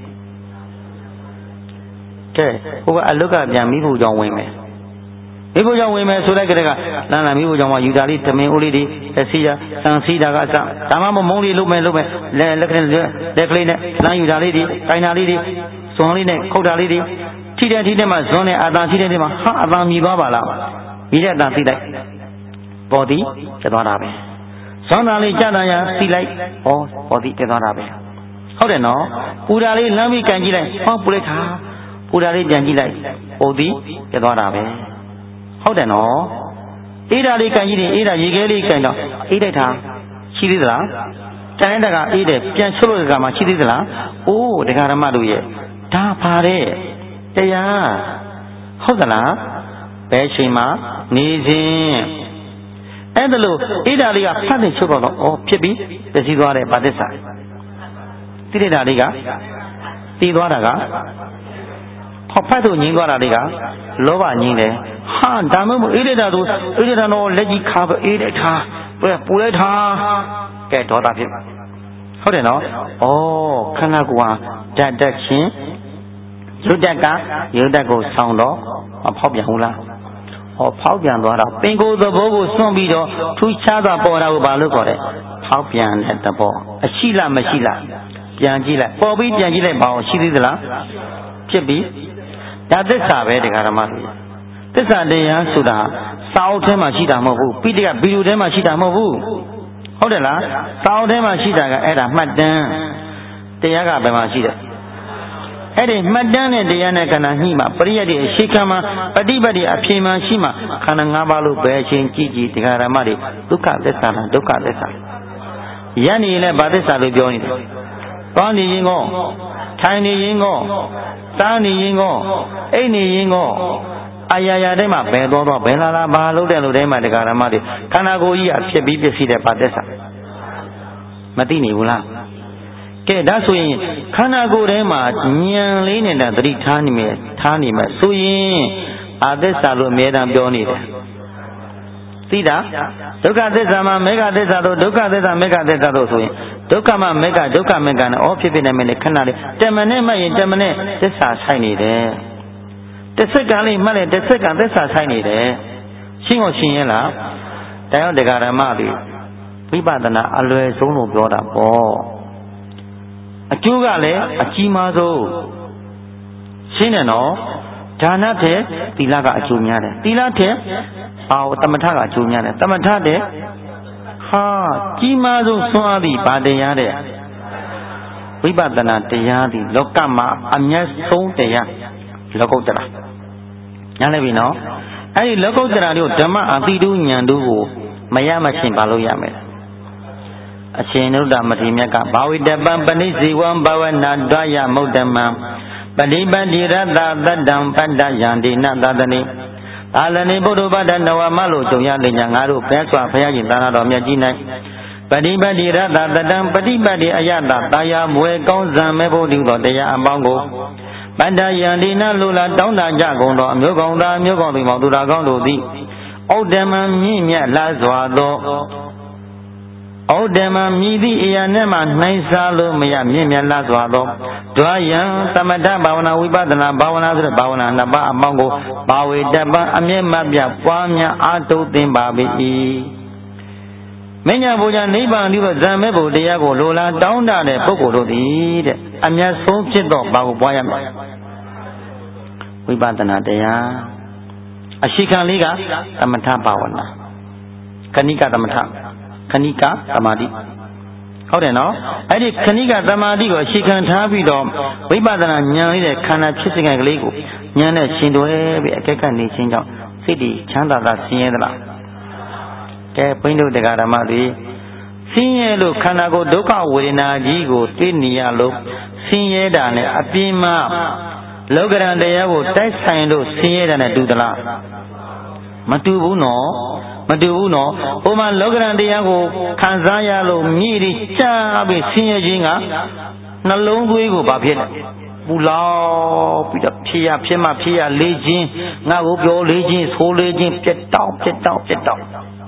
ကဲဟိုကအလုတ်ကပြန်မိဖို့ကြောင့်ဝင်မယ်မိဖို့ကြောင့်ဝင်မယ်ဆိုတဲ့ကတည်းကလမ်းလာမိဖို့ကြောင့်မှယူတာလေးသမင်ဦးလေးတွေစီးတာစံစီးတာကအစဒါမှမဟုတ်မုံလေးလုံးမယ်လုံးမယ်လက်လက်ကလေးလက်ကလေးနဲ့လမ်းယူတာလေးတွေကိုင်တာလေးတွေဇွန်လေးနဲ့ခုတ်တာလေးတွေထိတဲ့ထိတဲ့မှာဇွန်နဲ့အာသာထိတဲ့ထိမှာဟာအသာမြည်သွားပါလားမြည်တဲ့အသာသိလိုက်ပေါ်သည်ကျသွားတာပဲဇွန်သားလေးကြတာရသိလိုက်ဟောပေါ်သည်ကျသွားတာပဲဟုတ်တယ်နော်ပူတာလေးလမ်းပြီးကန်ကြည့်လိုက်ဟောပူလိုက်တာပူတာလေးပြန်ကြည့်လိုက်ပေါ်သည်ကျသွားတာပဲဟုတ်တယ်နော်အေးဓာလေးကန်ကြည့်ရင်အေးဓာရေခဲလေးကန်တော့အေးလိုက်တာရှိသေးသလားတန်တဲ့တကအေးတယ်ပြန်ဆုပ်လို့ကမှရှိသေးသလားအိုးဒကာဓမ္မတို့ရဲ့ဒါပါတဲ့တရားဟုတ်သလားဘယ်ချိန်မှနေခြင်းအဲ့ဒါလို့အေးဓာလေးကဖတ်နေချုပ်တော့ဩဖြစ်ပြီးပြည့်စည်သွားတဲ့ဗာသစ္စာတိရဓာလေးကတည်သွားတာကဟောဖတ်လို့ငြင်းသွားတာလေးကလောဘငြင်းတယ်ဟာဒါမှမဟုတ်အေးတဲ့သူအေးတဲ့တော့လက်ကြီးခါပဲအေးတဲ့ထားပူပူလိုက်တာကဲဒေါသဖြစ်ဟုတ်တယ်နော်ဩခန္ဓာကိုယ်ဟာဓာတ်တက်ချင်းရုပ်တက်ကရုပ်တက်ကိုဆောင်းတော့မဖောက်ပြန်ဘူးလားဟောဖောက်ပြန်သွားတာပင်ကိုယ်သဘောကိုစွန့်ပြီးတော့ထူးခြားစွာပေါ်တာကိုဘာလို့ခေါ်လဲဖောက်ပြန်တဲ့သဘောအရှိလားမရှိလားပြန်ကြည့်လိုက်ပေါ်ပြီးပြန်ကြည့်လိုက်ပါအောင်ရှိသေးသလားဖြစ်ပြီးဒါသစ္စာပဲတရားဓမ္မတွေသစ္စာတရားဆိုတာစာအုပ်ထဲမှာရှိတာမဟုတ်ဘူးပိဋကဗီဒီယိုထဲမှာရှိတာမဟုတ်ဘူးဟုတ်တယ်လားစာအုပ်ထဲမှာရှိတာကအဲ့ဒါမှတ်တမ်းတရားကဘယ်မှာရှိတယ်အဲ့ဒီမှတ်တမ်းနဲ့တရားနဲ့ခန္ဓာညှိမှပရိယတ်ရဲ့အရှိခံမှာပฏิပတ်ရဲ့အဖြေမှရှိမှခန္ဓာ၅ပါးလို့ပဲအချင်းကြည့်ကြည့်တရားဓမ္မတွေဒုက္ခသစ္စာလားဒုက္ခသစ္စာရန်နေလည်းဘာသစ္စာလို့ပြောနေတယ်သွားနေရင်ကောထိုင်နေရင်ကောစားနေရင်ကောအိတ်နေရင်ကောအာရရာတိုင်းမှာဘယ်သွားသွားဘယ်လာလာဘာလို့တဲ့လို့တိုင်းမှာတရားဓမ္မတွေခန္ဓာကိုယ်ကြီးအဖြစ်ပြီးပြည့်စည်တဲ့ဘာသစ္စာမသိနေဘူးလားကဲဒါဆိုရင်ခန္ဓာကိုယ်ထဲမှာဉာဏ်လေးနဲ့တသတိထားနေမယ်ထားနေမယ်ဆိုရင်အာသစ္စာလို့အမြဲတမ်းပြောနေတယ်သိတာဒုက္ခသစ္စာမှာမေဃသစ္စာတို့ဒုက္ခသစ္စာမေဃသစ္စာတို့ဆိုရင်ဒုက္ခမှာမေဃဒုက္ခမေဃနဲ့ဩဖြစ်ဖြစ်နေမယ်ခဏလေးတမနဲ့မှတ်ရင်တမနဲ့သစ္စာဆိုင်နေတယ်တစ်စက္ကန့်လေးမှတ်လိုက်တစ်စက္ကန့်သစ္စာဆိုင်နေတယ်ရှင်းကိုရှင်းရင်လားတရားတရားဓမ္မတွေဝိပဿနာအလွယ်ဆုံးလို့ပြောတာပေါ့အကျိုးကလည်းအကြီးမားဆုံးရှင်းတယ်နော်ဒါနတဲ့သီလကအကျိုးများတယ်သီလတဲ့အာသမထကအကျိုးများတယ်သမထတဲ့ဟာကြီးမားဆုံးဆွမ်းအားသည့်ဗာတရားတဲ့ဝိပဿနာတရားသည်လောကမှာအမျက်ဆုံးတရားလောကုတ္တရာညားလည်းပြီနော်အဲ့ဒီလောကုတ္တရာတို့ဓမ္မအတိတုဉာဏ်တို့ကိုမရမချင်းပါလို့ရမယ်အရှင်နုဒ္ဓမတိမြတ်ကဘာဝိတပံပဏိဇေဝံဘဝနာဒွာယမုဒ္ဓမံပฏิပတိရတ္တသတ္တံပတ္တယန္တိနသတနိအာလနိဘုဒ္ဓဘာဒနဝမလို့ကြုံရလိမ့်ညာငါတို့ဘဲစွာဘုရားရှင်သာနာတော်မြတ်ကြီး၌ပฏิပတိရတ္တသတ္တံပฏิပတိအယတတာယာမွေကောင်းဇံမဲ့ဖို့ဒီသောတရားအပေါင်းကိုပတ္တယန္တိနလူလာတောင်းတကြကုန်သောအမျိုးကောင်းသားအမျိုးကောင်းသူမောင်သူတော်ကောင်းတို့သည်ဩဒ္ဓမံမြင့်မြတ်လာစွာသောဩဒ္ဓမံမြည်သည့်အရာနဲ့မှနှိုင်းစားလို့မရမြင့်မြတ်လာစွာသောဒွါယံသမထဘာဝနာဝိပဿနာဘာဝနာဆိုတဲ့ဘာဝနာနှစ်ပါးအပေါင်းကိုဘာဝေတပံအမျက်မပြပွားများအားထုတ်သင်ပါ၏မညာဘုရားနိဗ္ဗာန်ဒီတော့ဇံမဲ့ဘုတရားကိုလိုလားတောင်းတတဲ့ပုဂ္ဂိုလ်တို့သည်တဲ့အမျက်ဆုံးဖြစ်တော့ဘာကိုပွားရမလဲဝိပဿနာတရားအရှိခံလေးကသမထဘာဝနာခဏိကသမထခဏိကသမာဓိဟုတ်တယ်နော်အဲ့ဒီခဏိကသမာဓိကိုအရှိခံထားပြီးတော့ဝိပဿနာဉာဏ်လေးတဲ့ခန္ဓာဖြစ်စဉ်ကလေးကိုဉာဏ်နဲ့ရှင်တွဲပြီးအကဲကနေခြင်းကြောင့်စိတ်တည်ချမ်းသာတာဆင်းရဲသလားကဲဘိန်းတို့တရားဓမ္မတွေဆင်းရဲလို့ခန္ဓာကိုယ်ဒုက္ခဝေဒနာကြီးကိုသိနေရလို့ဆင်းရဲတာနဲ့အပြင်မှာလောကရန်တရားကိုတိုက်ဆိုင်လို့ဆင်းရဲတာနဲ့တူသလားမတူဘူးနော်မတူဘူးနော်ဟိုမှာလောကရန်တရားကိုခံစားရလို့မြည်ပြီးကြားပြီးဆင်းရဲခြင်းကနှလုံးသွေးကိုဘာဖြစ်လဲပူလောင်ပြီးတော့ဖြေရဖြစ်မှဖြေရလေးခြင်းငါ့ကိုပြောလေးခြင်းဆိုးလေးခြင်းပြက်တောက်ပြက်တောက်ပြက်တောက်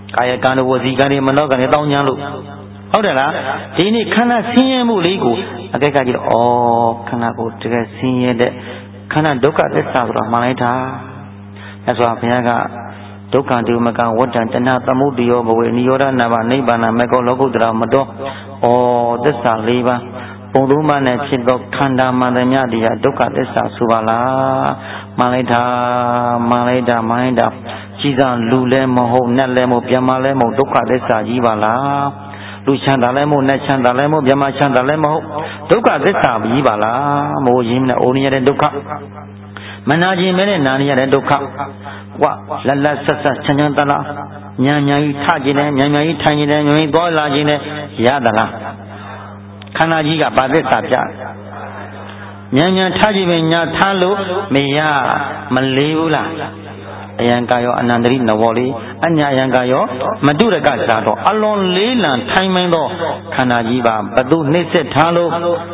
ကာယကံတို့ဝစီကံတွေမနောကံတွေတောင်းညာလို့ဟုတ်တယ်လားဒီနေ့ခန္ဓာဆင်းရဲမှုလေးကိုအကဲကကြည့်တော့ဩခန္ဓာကိုတကယ်ဆင်းရဲတဲ့ခန္ဓာဒုက္ခသစ္စာဆိုတာမှန်လိုက်တာအဲဆိုဘုရားကဒုက္ခတုမကဝတ္တံတဏသမုဒယောဘဝေနိရောဓနာဘနိဗ္ဗာန်မေကောလောကုတ္တရာမတော်ဩသစ္စာ၄ပါးပုံသုံးပါးနဲ့ဖြစ်သောခန္ဓာမှန်သမျှတရားဒုက္ခသစ္စာဆိုပါလားမှန်လိုက်တာမှန်လိုက်တာမှန်လိုက်တာကြီးစားလူလည်းမဟုတ်နတ်လည်းမဟုတ်ပြမလည်းမဟုတ်ဒုက္ခသစ္စာကြီးပါလားလူချမ်းသာလည်းမဟုတ်နတ်ချမ်းသာလည်းမဟုတ်ပြမချမ်းသာလည်းမဟုတ်ဒုက္ခသစ္စာကြီးပါလားမိုးရင်းနဲ့အိုနေရတဲ့ဒုက္ခမနာခြင်းမဲနဲ့နာနေရတဲ့ဒုက္ခဝလလဆက်ဆက်ချမ်းချမ်းသာလားညာညာကြီးထခြင်းနဲ့ညာညာကြီးထိုင်ခြင်းနဲ့ညာညာသွားလာခြင်းနဲ့ရသလားခန္ဓာကြီးကဘာသစ္စာပြညာညာထားခြင်းပဲညာထားလို့မရမလေးဘူးလားအယံကာယောအနန္တရိနဝလေးအညာယံကာယောမတုရကစားတော့အလွန်လေးလံထိုင်မင်းသောခန္ဓာကြီးပါဘသူနှိမ့်ဆက်ထားလို့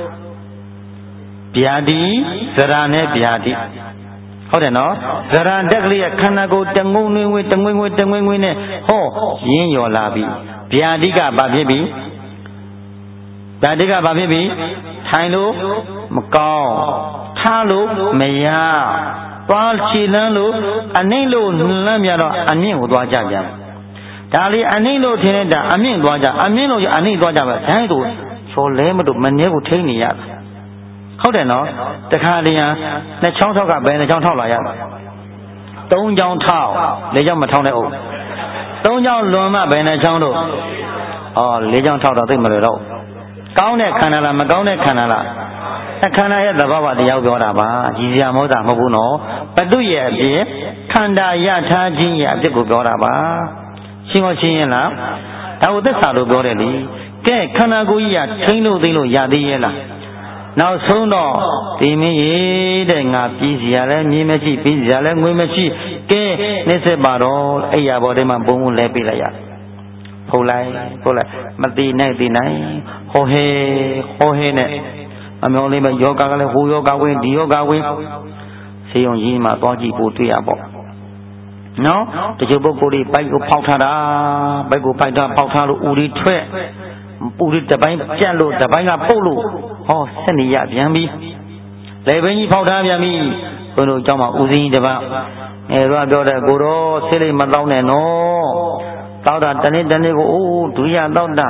ဗျာတိဇရာနဲ့ဗျာတိဟုတ်တယ်နော်ဇရာတက်ကလေးကခန္ဓာကိုယ်တငုံငွေငွေတငွေငွေတငွေငွေနဲ့ဟောရင်းရော်လာပြီဗျာတိကဘာဖြစ်ပြီဗျာတိကဘာဖြစ်ပြီထိုင်လို့မကောင်းထားလို့မရသွားချီလန်းလို့အနှိမ့်လို့လမ်းမြတော့အမြင့်ကိုသွားကြပြန်ဒါလေးအနှိမ့်လို့ထင်တဲ့အမြင့်သွားကြအမြင့်လို့အနှိမ့်သွားကြပဲဒိုင်းတို့ချော်လဲမတို့မနေကိုထိနေရတာဟုတ်တယ်နော်တခါတည်းဟာနှစ်ချောင်းထောက်ကဘယ်နှစ်ချောင်းထောက်လာရလဲသုံးချောင်းထောက်လေးချောင်းမထောက်နဲ့အုပ်သုံးချောင်းလွန်မှဘယ်နှစ်ချောင်းတို့အော်လေးချောင်းထောက်တော့သိမလို့တော့ကောင်းတဲ့ခန္ဓာလားမကောင်းတဲ့ခန္ဓာလားခန္ဓာရဲ့သဘောဝတရားပြောတာပါကြည်စရာမဟုတ်တာမဟုတ်ဘူးနော်ဘတုရဲ့အဖြစ်ခန္ဓာရထားခြင်းရဲ့အဖြစ်ကိုပြောတာပါရှင်းမရှင်းရင်လားဒါကိုသစ္စာလို့ပြောတယ်လေကဲခန္ဓာကိုယ်ကြီးကထိမ့်လို့သိလို့ရသေးရဲ့လားနောက်ဆုံးတော့ဒီမင်းရေးတဲ့ငါပြည်စီရလဲမြင်းမရှိပြည်စီရလဲငွေမရှိကဲနှိစ္စပါတော့အဲ့ရဘော်ထဲမှာဘုံဘုံလဲပေးလိုက်ရဖုတ်လိုက်ဖုတ်လိုက်မသိနိုင်သိနိုင်ဟောဟဲဟောဟဲနဲ့အမောလေးပဲယောဂကလည်းဟိုယောဂဝင်ဒီယောဂဝင်ဆေးရုံကြီးမှာသွားကြည့်ဖို့တွေ့ရပေါ့နော်တချို့ပုဂ္ဂိုလ်တွေဘိုက်ကိုဖောက်ထားတာဘိုက်ကိုပိုက်တာဖောက်ထားလို့ဦးရီထွက်ပူရီတပိုင်းပြတ်လို့တပိုင်းကပုတ်လို့ဟောဆက်နေရပြန်ပြီလေဘင်းကြီးဖောက်ထားပြန်ပြီဘုန်းတို့เจ้าမှာဦးစင်းကြီးတပတ်အဲတော့ပြောတဲ့ကိုတော့ဆေးလိမ့်မတောင်းနဲ့နော်တောက်တာတနေ့တနေ့ကိုအိုးဒုရတောက်တာ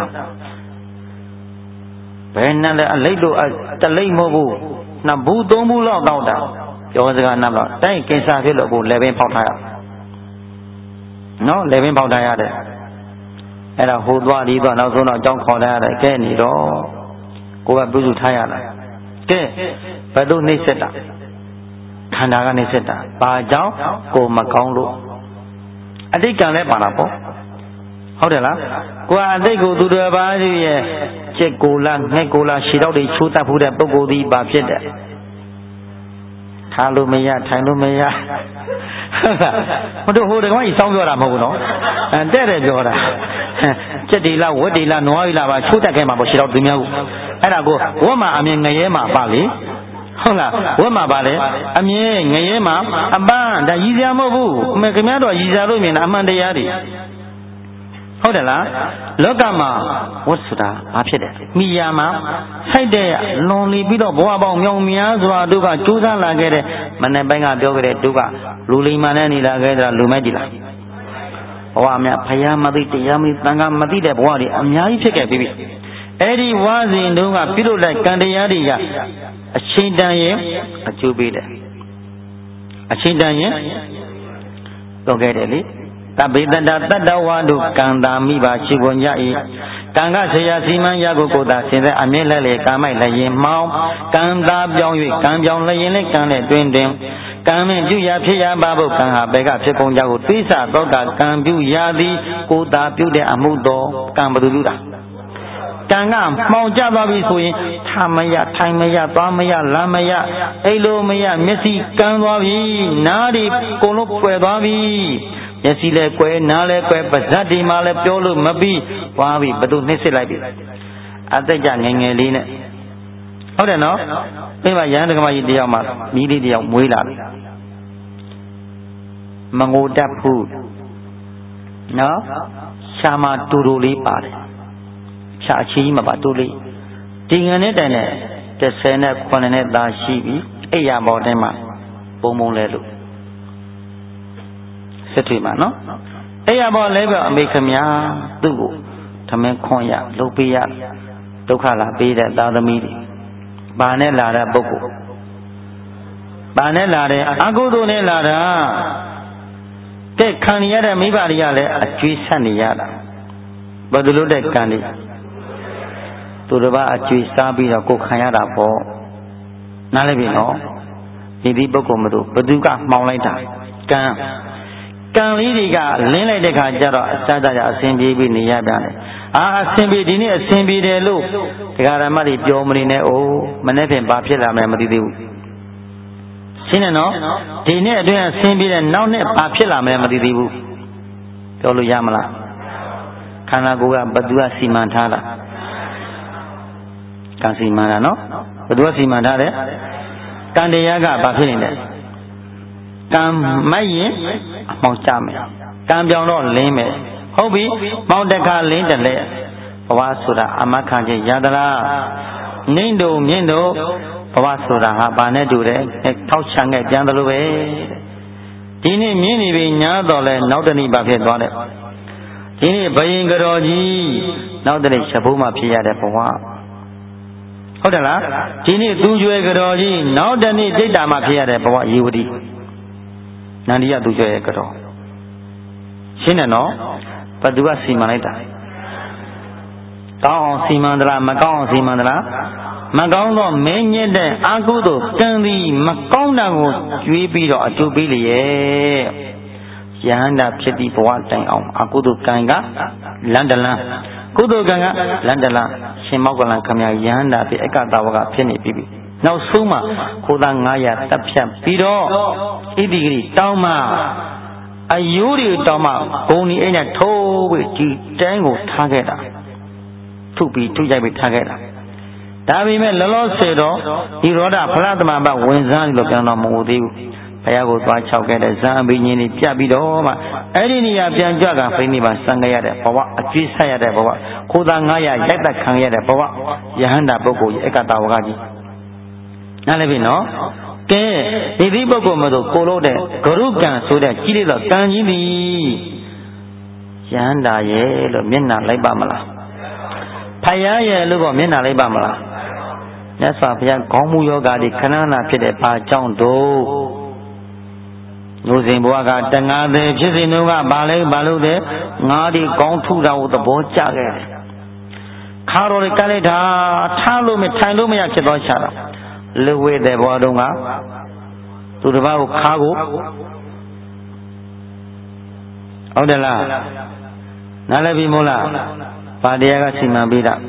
ဘယ်နဲ့လဲအလိတ်တို့တလိတ်မဟုတ်ဘူးနှစ်ဘူးသုံးဘူးလောက်တောက်တာပြောစကားနားတော့တိုင်းကင်ဆာဖြစ်လို့ကိုလေဘင်းဖောက်ထားရနော်လေဘင်းဖောက်ထားရတယ်အဲ့ဒါဟိုသွားဒီသွားနောက်ဆုံးတော့အကြောင်းခေါ်ထားရတယ်ကဲနေတော့ကိုကပြုစုထားရလားကဲဘယ်သူနှိမ့်ဆက်တာခန္ဓာကနှိမ့်ဆက်တာဘာကြောင့်ကိုမကောင်းလို့အတိတ်ကံလည်းပါတာပေါ့ဟုတ်တယ်လားကိုကအတိတ်ကိုသူတော်ဘာကြီးရဲ့ကျက်ကိုလားငှက်ကိုလားခြေထောက်တွေချိုးတတ်ဖို့တဲ့ပုဂ္ဂိုလ်ဒီဘာဖြစ်တယ်ထားလို့မရထိုင်လို့မရဟုတ်တော့ဟိုတကောင်ကြီးစောင်းပြောတာမဟုတ်ဘူးနော်အဲတဲ့တယ်ပြောတာကျက်ဒီလားဝက်ဒီလားနွားဒီလားပါချိုးတတ်ခဲ့မှာပေါ့ခြေထောက်သူများကိုအဲ့ဒါကိုဝက်မှာအမြင်ငရဲမှာပါလေဟုတ်လားဝက်မှာပါလေအမြင်ငရဲမှာအပန်းဒါရည်စရာမဟုတ်ဘူးအမေခင်ဗျားတို့ရည်စရာလို့မြင်တာအမှန်တရားတွေဟုတ်တယ်လားလောကမှာဝတ်ဆိုတာဘာဖြစ်တယ်မိယာမှာဆိုင်တဲ့လွန်လီပြီးတော့ဘဝပေါင်းမြောင်များစွာတို့ကကြိုးစားလာခဲ့တဲ့မနေ့ပိုင်းကပြောခဲ့တဲ့တို့ကလူလိမ္မာနဲ့နေလာခဲ့တာလူမဲ့ကြည့်လားဘဝများဖယားမသိတရားမသိသံဃာမသိတဲ့ဘဝတွေအများကြီးဖြစ်ခဲ့ပြီအဲ့ဒီဝါစဉ်တုန်းကပြုလုပ်တဲ့ကံတရားတွေကအချိန်တန်ရင်အကျိုးပေးတယ်အချိန်တန်ရင်တော့ခဲ့တယ်လေတပိတ္တတတ္တဝါတို့ကံတာမိပါရှိကုန်ကြ၏ကံကဆရာစီမံရကိုကိုယ်သာဆင်သက်အမြဲလဲလေကာမိုက်လည်းရင်မောင်းကံသာပြောင်း၍ကံပြောင်းလည်းရင်လည်းကံနဲ့တွင်တွင်ကံမင်းပြုရဖြစ်ရပါဖို့ကံဟာဘယ်ကဖြစ်ကုန်ကြကိုသိစတော့ကကံပြုရသည်ကိုယ်သာပြုတဲ့အမှုတော်ကံဘယ်သူပြုတာကံကမှောင်ကျသွားပြီဆိုရင်ထားမရထိုင်မရသွားမရလမ်းမရအိတ်လိုမရမျက်စိကန်းသွားပြီနားဒီကိုလုံးပွယ်သွားပြီမျက်စိလဲကွယ်နားလဲကွယ်ပါးစပ်ဒီမှာလဲပြောလို့မပြီးသွားပြီဘယ်သူနှိမ့်စစ်လိုက်ပြီအသက်ကြငယ်ငယ်လေးနဲ့ဟုတ်တယ်နော်ဒီမှာရဟန်းတက္ကမကြီးတယောက်မှမိလေးတယောက်မွေးလာပြီမငိုတတ်ဘူးနော်ရှာမှာတူတူလေးပါတယ်ရှာအချီးမှာပါတူလေးဒီငန်နဲ့တိုင်နဲ့တစ်ဆယ်နဲ့ခုနှစ်နဲ့သားရှိပြီအိယာပေါ်ထဲမှာပုံပုံလဲလို့စစ်ထွေမှာနော်အိယာပေါ်လဲပြအမေခမညာသူ့ကိုသမင်းခွန်ရလုပ်ပေးရဒုက္ခလာပေးတဲ့သာသမီတွေဘာနဲ့လာတဲ့ပုဂ္ဂိုလ်ဘာနဲ့လာတဲ့အကုသိုလ်နဲ့လာတာတဲ့ခံရတဲ့မိဘတွေကလည်းအကျွေးဆက်နေရတာဘာလို့တဲ့ကံတွေသူတစ်ပါးအကျွေးစားပြီးတော့ကိုခံရတာပေါ့နားလည်ပြီနော်ဒီဒီပုဂ္ဂိုလ်မတို့ဘသူကမှောင်လိုက်တာကံကံလေးတွေကလင်းလိုက်တဲ့ခါကျတော့အစတရအစဉ်ပြေးပြီးနေရပြန်တယ်အာအစဉ်ပြေးဒီနေ့အစဉ်ပြေးတယ်လို့ဒကာရမတွေပြောမနေနဲ့အိုးမနေ့ပြင်ဘာဖြစ်လာမလဲမသိသေးဘူးရှင်းတယ်နော်ဒီနေ့အတွင်းအစဉ်ပြေးတဲ့နောက်နေ့ဘာဖြစ်လာမလဲမသိသေးဘူးပြောလို့ရမလားခန္ဓာကိုယ်ကဘသူကစီမံထားတာကံစီမံတာနော်ဘသူကစီမံထားတယ်ကံတရားကဘာဖြစ်နေလဲကံမိုက်ရင်အမှောင်ကျမယ်ကံပြောင်းတော့လင်းမယ်ဟုတ်ပြီမောင်တခါလင်းတယ်လေဘဝဆိုတာအမခံခြင်းရသလားနှိမ့်တို့မြင့်တို့ဘဝဆိုတာဟာဘာနဲ့တူတယ်ထောက်ချံခဲ့ပြန်တယ်လို့ပဲဒီနေ့မြင့်နေပြီညာတော့လဲနောက်တနေ့ဘာဖြစ်သွားလဲဒီနေ့ဘယင်ကတော်ကြီးနောက်တနေ့ချက်ဖို့မှဖြစ်ရတဲ့ဘဝဟုတ်တယ်လားဒီနေ့သူကျွဲကတော်ကြီးနောက်တနေ့ဒိဋ္ဌာမှဖြစ်ရတဲ့ဘဝယေဝတိနန္ဒီယသူကျွဲရဲ့ကတော်ရှင်းတယ်နော်ဘသူကစီမံလိုက်တာကောင်းအောင်စီမံသလားမကောင်းအောင်စီမံသလားမကောင်းတော့မင်းညစ်တဲ့အကုသို့ကံသည်မကောင်းတာကိုကျွေးပြီးတော့အကျိုးပေးလျက်ယဟန္တာဖြစ်သည့်ဘဝတိုင်အောင်အကုသို့ကံကလန္တလန်းကုသိုလ်ကံကလန္တလန်းရှင်မောက္ကလန်ခမယယဟန္တာဖြစ်အက္ကတာဝကဖြစ်နေပြီနောက်ဆုံးမှခိုးသားငါးရာတပ်ဖြတ်ပြီးတော့ဣတိဂရိတောင်းမှအယိုးတွေတောင်းမှဘုံဒီအိမ်နဲ့ထိုးပြီးဒီတိုင်းကိုထားခဲ့တာထုပြီးထုရိုက်ပြီးထားခဲ့တာဒါပေမဲ့လောလောဆယ်တော့ဒီရောဒဖလားသမဘဝင်စားလို့ပြန်တော့မဟုတ်သေးဘူးဘုရားကိုသွားချောက်ခဲ့တဲ့ဇံအဘိညာဉ်တွေပြတ်ပြီးတော့မှအဲ့ဒီနေရာပြန်ကြွကဖိနေပါစံခဲ့ရတဲ့ဘဝအကျွေးဆက်ရတဲ့ဘဝခိုးသားငါးရာရိုက်သက်ခံရတဲ့ဘဝယဟန္တာပုဂ္ဂိုလ်ကြီးအက္ကတာဝကကြီးနားလည်ပြီနော်ကဲဒီဒီပုဂ္ဂိုလ်မတို့ကိုလို့တဲ့ဂရုကံဆိုတဲ့ကြီးလေးသောကံကြီးသည်ယဟန္တာရဲ့လို့မျက်နှာလိုက်ပါမလားဖယားရဲ့လို့ကမျက်နှာလိုက်ပါမလားမြတ်စွာဘုရားခေါင်းမူယောဂါဒီခဏနာဖြစ်တဲ့ဘာကြောင့်တို့လူစဉ်ဘဝကတငါသည်ဖြစ်စဉ်တို့ကဘာလဲဘာလို့လဲငါဒီကောင်းထုတာကိုသဘောကျခဲ့တယ်ခါတော်တွေကလည်းဒါထားလို့မထိုင်လို့မရဖြစ်သွားချတာလူဝေတဲ့ဘဝတုန်းကသူတစ်ပါးကိုခါကိုဟုတ်တယ်လားနားလည်ပြီမို့လားဘာတရားကစီမံပေးတာ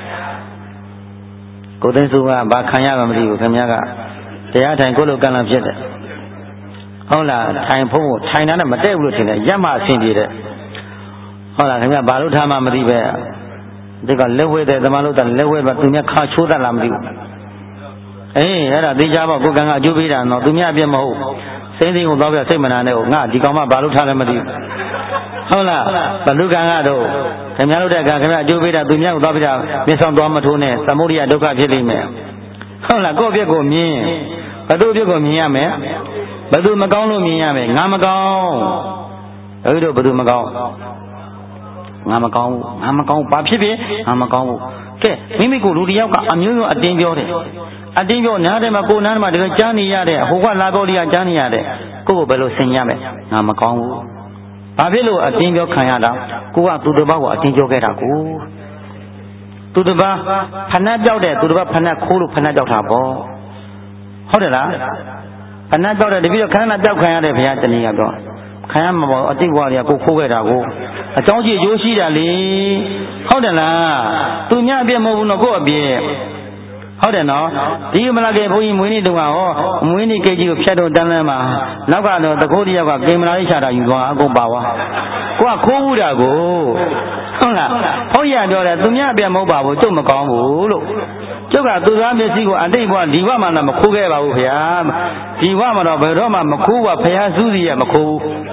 ကိုသိန်းစုကဘာခံရမှမသိဘူးခင်ဗျားကတရားထိုင်ကိုလိုကံလာဖြစ်တယ်ဟုတ်လားထိုင်ဖုံးကိုထိုင်တာနဲ့မတည့်ဘူးလို့ထင်တယ်ရက်မှအဆင်ပြေတယ်ဟုတ်လားခင်ဗျာဘာလို့ထားမှမသိပဲဒီကလက်ဝဲတဲ့သမားလို့တာလက်ဝဲပါသူများခါချိုးတတ်လားမသိဘူးအေးအဲ့ဒါသိကြပါကိုကံကအကျိုးပေးတာနော်သူများအပြစ်မဟုတ်စိမ့်သိကိုတော့ပြစိတ်မနာနဲ့ဟိုငါဒီကောင်မဘာလို့ထားလဲမသိဘူးဟုတ်လားဘလူကံကတော့ခင်ဗျားတို့တဲ့ကံခင်ဗျားအကျိုးပေးတာသူများကိုတော့ပြမျက်စောင်းသွားမထိုးနဲ့သမုဒိယဒုက္ခဖြစ်လိမ့်မယ်ဟုတ်လားကိုယ့်အပြစ်ကိုမြင်ဘသူအပြစ်ကိုမြင်ရမယ်ဘသူမကောင်းလို့မြင်ရမယ်ငါမကောင်းအဲ့တို့ဘသူမကောင်းငါမကောင်းဘူးငါမကောင်းဘာဖြစ်ဖြစ်ငါမကောင်းဘူးကဲမိမိကိုလူတယောက်ကအမျိုးမျိုးအတင်းပြောတယ်အတင်းပြောနားတယ်မှာကိုနားတယ်မှာတကယ်ကြားနေရတဲ့ဟိုကလာကောလေးကကြားနေရတဲ့ကိုကိုဘယ်လိုဆင်ရမယ်ငါမကောင်းဘူးဘာဖြစ်လို့အတင်းပြောခံရတာကိုကသူတစ်ပါးကိုအတင်းပြောခဲ့တာကိုသူတစ်ပါးဖဏတ်ပြောက်တဲ့သူတစ်ပါးဖဏတ်ခိုးလို့ဖဏတ်ပြောက်တာပေါ့ဟုတ်တယ်လားဖဏတ်ပြောက်တဲ့တပည့်တော့ခဏပြောက်ခံရတဲ့ဘုရားတနည်းကတော့ခံရမှာပေါ့အတိတ်ဘဝတွေကကိုခိုးခဲ့တာကိုအကြောင်းကြည့်ရိုးရှိတာလေဟုတ်တယ်လားသူများအပြစ်မဟုတ်ဘူးနော်ကိုယ့်အပြစ်ဟုတ်တယ်နော်ဒီမလာကေဘုန်းကြီးမွေးနေ့တုန်းကဟောမွေးနေ့ကိတ်ကြီးကိုဖြတ်တော့တန်းလန်းမှာနောက်ကတော့တကိုးတယောက်ကပြင်မလာလေးချတာယူသွားအကုန်ပါသွားကိုကခိုးဘူးတာကိုဟုတ်လားဘုန်းကြီးကပြောတယ်သူများအပြစ်မဟုတ်ပါဘူးကျုပ်မကောင်းဘူးလို့ကျုပ်ကသူသားမျက်စိကိုအတိတ်ဘဝဒီဘဝမှာတော့မခိုးခဲ့ပါဘူးခင်ဗျာဒီဘဝမှာတော့ဘယ်တော့မှမခိုးပါဘုရားစုစီရမခိုးဘူး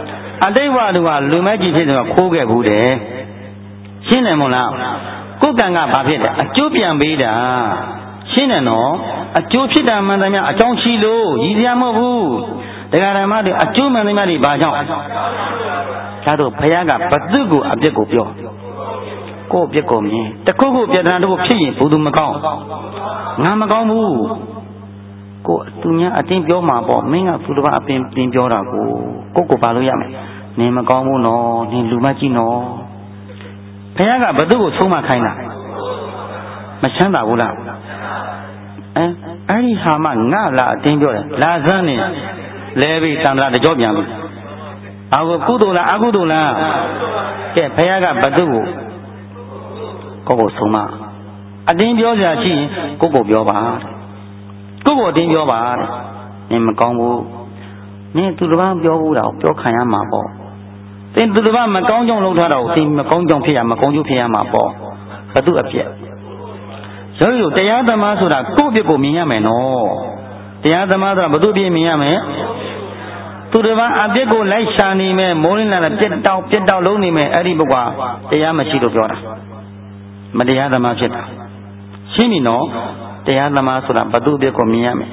အတိတ်ဘဝတုန်းကလူမကြီးဖြစ်တော့ခိုးခဲ့ဘူးတယ်ရှင်းတယ်မို့လားကိုယ်ကံကဘာဖြစ်လဲအကျိုးပြန်ပေးတာရှင်းတယ်နော်အကျိုးဖြစ်တာမှန်တယ်များအကြောင်းရှိလို့ရည်စရာမဟုတ်ဘူးတရားဓမ္မတွေအကျိုးမှန်တယ်များတွေဘာကြောင့်ဒါတို့ဘုရားကဘသူ့ကိုအပြစ်ကိုပြောကိုယ့်အပြစ်ကိုမြင်တခုခုပြဿနာတို့ဖြစ်ရင်ဘုသူမကောင်းငါမကောင်းဘူးကိုသူများအတင်းပြောမှာပေါ့မင်းကသူတစ်ပါးအပင်တင်ပြောတာကိုကိုကိုပါလို့ရမယ်နင်မကောင်းဘူးနော်နင်လူမကြီးနော်ဘုရားကဘသူ့ကိုဆုံးမခိုင်းတာမချမ်းသာဘူးလားအဲအဲ့ဒီဟာမှငါလာအတင်းပြောတယ်လာစမ်းနေလဲပြီးတန်ត្រာတကြောပြန်ပြီဘာကိုကုသိုလ်လားအကုသိုလ်လားကဲဘုရားကဘသူ့ကိုကိုကိုဆုံးမအတင်းပြောကြရှိရင်ကိုကိုပြောပါကိုကိုအတင်းပြောပါတဲ့နင်မကောင်းဘူးနင်သူတစ်ပါးပြောဘူးတာပြောခံရမှာပေါ့သင်သူတစ်ပါးမကောင်းကြောင်းလုပ်ထားတော့သင်မကောင်းကြောင်းဖြစ်ရမကောင်းကျိုးဖြစ်ရမှာပေါ့ဘသူအပြည့်ရုပ်ရုပ်တရားသမားဆိုတာကိုယ့်အပြစ်ကိုမြင်ရမယ်နော်တရားသမားဆိုတာဘသူအပြစ်မြင်ရမယ်သူတစ်ပါးအပြစ်ကိုလိုက်ရှာနေမယ်မိုးလင်းလာတဲ့ပြက်တောက်ပြက်တောက်လုံးနေမယ်အဲ့ဒီဘုရားတရားမရှိလို့ပြောတာမတရားသမားဖြစ်တာရှင်းပြီနော်တရားသမားဆိုတာဘသူအပြစ်ကိုမြင်ရမယ်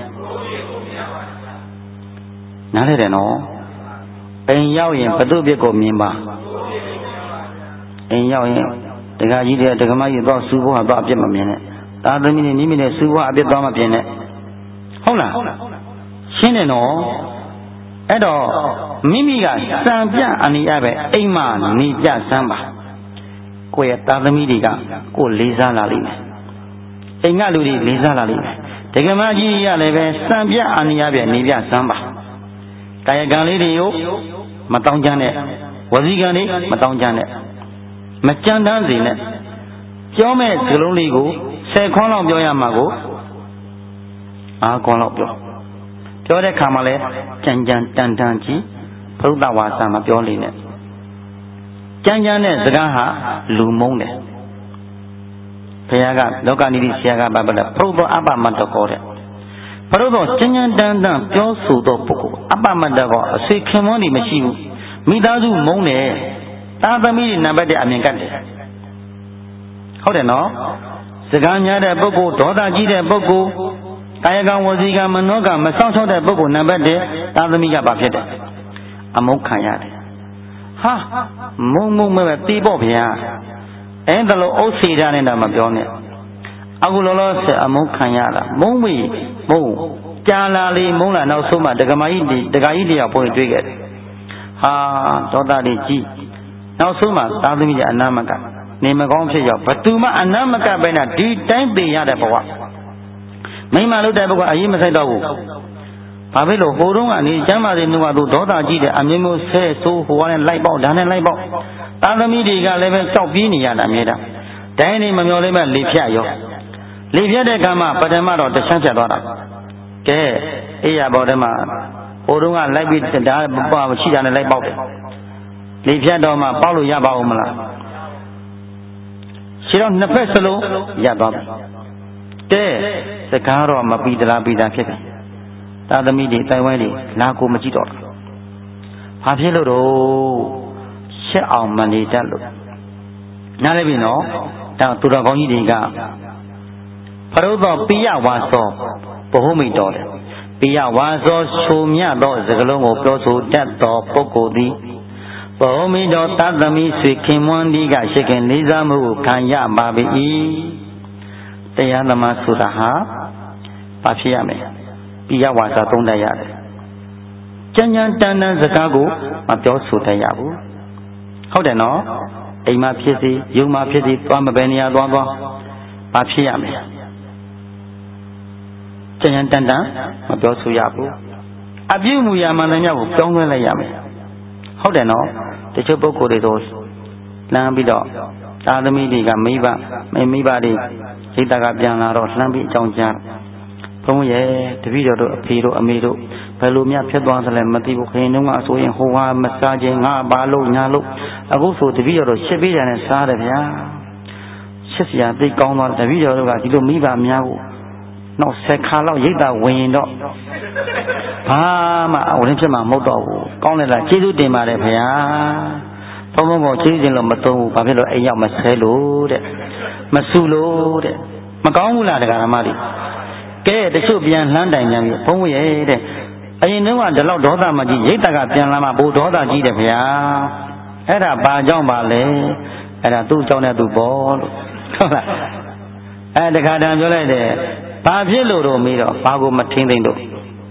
နားလဲတယ်နော်အိမ်ရောက်ရင်ဘသူအပြစ်ကိုမြင်ပါအိမ်ရောက်ရင်တခါကြီးတဲ့တက္ကမကြီးတော့စူးဖို့ဟာတော့အပြစ်မမြင်နဲ့သာသမီနဲ့နိမိနဲ့စူးဖို့အပြစ်တော့မပြင်းနဲ့ဟုတ်လားရှင်းတယ်နော်အဲ့တော့မိမိကစံပြအနိယပဲအိမ်မှာနေပြစမ်းပါကိုယ့်ရဲ့သာသမီတွေကကိုယ်လေးစားလာလိမ့်မယ်အိမ်ကလူတွေလေးစားလာလိမ့်မယ်တက္ကမကြီးရလည်းပဲစံပြအနိယပဲနေပြစမ်းပါကာယကံလေးတွေကိုမတောင်းကြနဲ့ဝစီကံလေးမတောင်းကြနဲ့မကြမ်းတမ်းစေနဲ့ပြောမဲ့စကလုံးလေးကိုဆယ်ခွန်းလောက်ပြောရမှာကိုအားခွန်းလောက်ပြောပြောတဲ့ခါမှာလဲကြံကြံတန်တန်ကြီးဘုဒ္ဓဝါစာမပြောလိမ့်နဲ့ကြမ်းကြမ်းတဲ့စကားဟာလူမုန်းတယ်ဘုရားကလောကနိတိဆရာကဘာပြောလဲဘုဒ္ဓအပမတ္တကောတဲ့ဘုရားတော့ကြမ်းကြမ်းတန်တန်ပြောဆိုတော့ပုဂ္ဂိုလ်အပမတ္တကောအစိခင်မွန်းနေမရှိဘူးမိသားစုမုန်းတယ်သာသမီနံပါတ်တဲ့အမြင်ကတ်တယ်ဟုတ်တယ်နော်စကားများတဲ့ပုဂ္ဂိုလ်ဒေါသကြီးတဲ့ပုဂ္ဂိုလ်ကာယကံဝစီကံမနောကမစောင့်ရှောက်တဲ့ပုဂ္ဂိုလ်နံပါတ်တစ်သာသမီကဘာဖြစ်တယ်အမုန်းခံရတယ်ဟာမုံမုံမဲ့တေးပေါ့ဗျာအဲ့ဒါလို့အုပ်စီထားနေတာမပြောနဲ့အခုလောလောဆယ်အမုန်းခံရတာမုံမိမုံကြာလာလေမုံလာနောက်ဆုံးမှဒကမာကြီးဒကာကြီးတရားပေါ်တွေ့ခဲ့တယ်ဟာဒေါသတွေကြီးနောက်ဆုံးမှသာသမီကအနာမကနေမကောင်းဖြစ်ရောက်ဘသူမှအနာမကပဲနဲ့ဒီတိုင်းပေရတဲ့ဘဝမိမလို့တဲ့ဘဝအရေးမဆိုင်တော့ဘူးဘာဖြစ်လို့ဟိုတုန်းကနေကျမ်းမာတဲ့နှုတ်ကသူဒေါသကြီးတဲ့အမျိုးမျိုးဆဲဆိုးဟိုကလည်းလိုက်ပေါက်ဒါနဲ့လိုက်ပေါက်သာသမီတွေကလည်းပဲကြောက်ပြေးနေရတာမြေတာတိုင်းနေမမျောလေးမဲ့လေဖြတ်ရောလေဖြတ်တဲ့ကံမှာပထမတော့တချမ်းဖြတ်သွားတာကဲအေးရပေါ်တဲ့မှာဟိုတုန်းကလိုက်ပြီးဒါပေါ့ရှိတာနဲ့လိုက်ပေါက်တယ်လေဖြတ်တော့မှပေါက်လို့ရပါဦးမလားရှိတော့နှစ်ဖက်စလုံးရသွားပြီကဲစကားတော့မပြီးသလားပြီးတာဖြစ်တယ်သာသမီတွေတိုင်ဝဲတွေလာကိုမကြည့်တော့ဘူးဘာဖြစ်လို့တော့ရှက်အောင်မနေတတ်လို့နားလည်ပြီနော်ဒါသူတော်ကောင်းကြီးတွေကဖရုသောပိယဝါသောဘဟုမိတ်တော်တယ်ပိယဝါသောချုံမြသောစကလုံးကိုပြောဆိုတတ်သောပုဂ္ဂိုလ်သည်ဘဟုမိတ်တော်သတ္တမိဆွေခင်မွန်းဒီကရှိခင်လေးစားမှုကိုခံရပါပြီတရားသမားဆိုတာဟာဘာဖြစ်ရမလဲပိယဝါစာသုံးတတ်ရတယ်ကြံ့ကြံ့တန်တန်စကားကိုမပြောဆိုတတ်ရဘူးဟုတ်တယ်နော်အိမ်မှာဖြစ်စီယုံမှာဖြစ်စီသွားမပဲနေရာသွားသွားဘာဖြစ်ရမလဲကြံ့ကြံ့တန်တန်မပြောဆိုရဘူးအပြုမူရာမှန်တယ်များကိုပြောင်းလဲလိုက်ရမယ်ဟုတ်တယ်နော်တချို့ပုဂ္ဂိုလ်တွေဆိုလမ်းပြီးတော့သာသမီတွေကမိဘမိဘတွေစိတ်တကပြန်လာတော့လှမ်းပြီးအကြောင်းကြားဘုန်းရဲ့တပည့်တော်တို့အဖေတို့အမေတို့ဘယ်လိုများဖြစ်သွားသလဲမသိဘူးခင်ဗျားကဆိုရင်ဟိုဟာမစားခြင်းငါဘာလို့ညာလို့အခုဆိုတပည့်တော်တို့ရှစ်ပေးတယ်နဲ့စားတယ်ဗျာရှစ်စရာသိကောင်းသွားတပည့်တော်တို့ကဒီလိုမိဘများကိုနောက်ဆယ်ခါလောက်ရိတ်တာဝင်ရင်တော့ဘာမှအဝင်ဖြစ်မှာမဟုတ်တော့ဘူးကောင်းတယ်လားကျေးဇူးတင်ပါတယ်ဗျာဘုံဘုံကိုကျေးဇူးတင်လို့မသုံးဘူးဘာဖြစ်လို့အိမ်ရောက်မဆဲလို့တဲ့မဆူလို့တဲ့မကောင်းဘူးလားတရားဓမ္မတွေကဲတချို့ပြန်လှမ်းတိုင်ပြန်ပြီဘုံဝရဲ့တဲ့အရင်တုန်းကဒီလောက်ဒေါသမကြီးရိတ်တာကပြန်လာမှဘိုးဒေါသကြီးတယ်ဗျာအဲ့ဒါဘာကြောင့်ပါလဲအဲ့ဒါသူ့ကြောင့်နဲ့သူ့ပေါ်လို့ဟုတ်လားအဲ့တခါတည်းပြောလိုက်တယ်ဘာဖြစ်လို့တော့မေးတော့ဘာကိုမထင်းသိမ့်တော့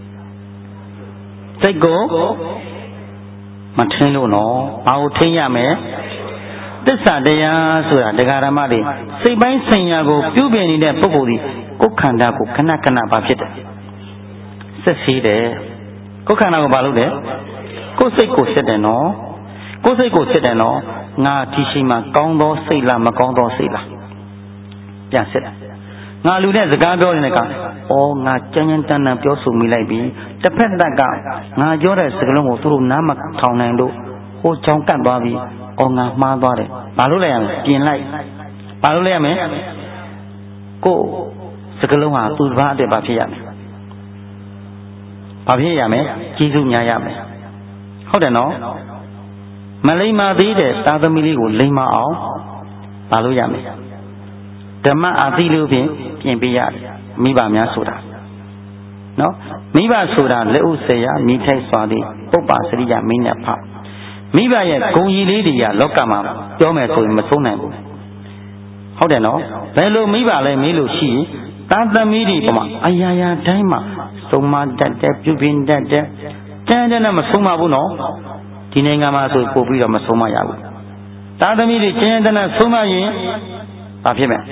စိတ်ကိုမထင်းလို့နော်ဘာကိုထင်းရမယ်သစ္စာတရားဆိုတာတရားဓမ္မတွေစိတ်ပိုင်းဆိုင်ရာကိုပြုပြင်နေတဲ့ပုဂ္ဂိုလ်ဒီကိုယ်ခန္ဓာကိုခဏခဏဘာဖြစ်တယ်စစ်ဆေးတယ်ကိုယ်ခန္ဓာကိုဘာလုပ်တယ်ကိုယ်စိတ်ကိုစစ်တယ်နော်ကိုယ်စိတ်ကိုစစ်တယ်နော်ငါဒီရှိမှကောင်းသောစိတ်လားမကောင်းသောစိတ်လားပြန်စစ်တယ်ငါလူနဲ့စကားပြောနေတဲ့ကဩငါကြမ်းကြမ်းတမ်းတမ်းပြောဆိုမိလိုက်ပြီတစ်ဖက်သက်ကငါပြောတဲ့စကားလုံးကိုသူတို့နားမထောင်နိုင်လို့ဟိုချောင်းကတ်သွားပြီဩငါမှားသွားတယ်ဘာလို့လဲရမလဲပြင်လိုက်ဘာလို့လဲရမလဲကိုစကားလုံးဟာသူ့ဘာအတွက်ဘာဖြစ်ရမလဲဘာဖြစ်ရမလဲကျေးဇူးများရမယ်ဟုတ်တယ်နော်မလိမ္မာသေးတဲ့သာသမီလေးကိုလိမ္မာအောင်ဘာလို့ရမလဲဓမ္မအသိလို့ဖြင့်ပြင်ပေးရတယ်မိဘများဆိုတာနော်မိဘဆိုတာလက်ဥစေယမိထိုက်စွာသည်ပုပ္ပစရိယမိနဲ့ဖမိဘရဲ့ဂုဏ်ကြီးလေးတွေကလောကမှာပြောမယ်ဆိုရင်မဆုံးနိုင်ဘူးဟုတ်တယ်နော်ဘယ်လိုမိဘလဲမေးလို့ရှိရင်သာသမီတွေပေါ်မှာအရာရာတိုင်းမှာဆုံးမတတ်တဲ့ပြုပြင်တတ်တဲ့တန်းတန်းနဲ့မဆုံးမဘူးနော်ဒီနိုင်ငံမှာဆိုပို့ပြီးတော့မဆုံးမရဘူးသာသမီတွေကျင်းတန်းနဲ့ဆုံးမရင်ဘာဖြစ်မလဲ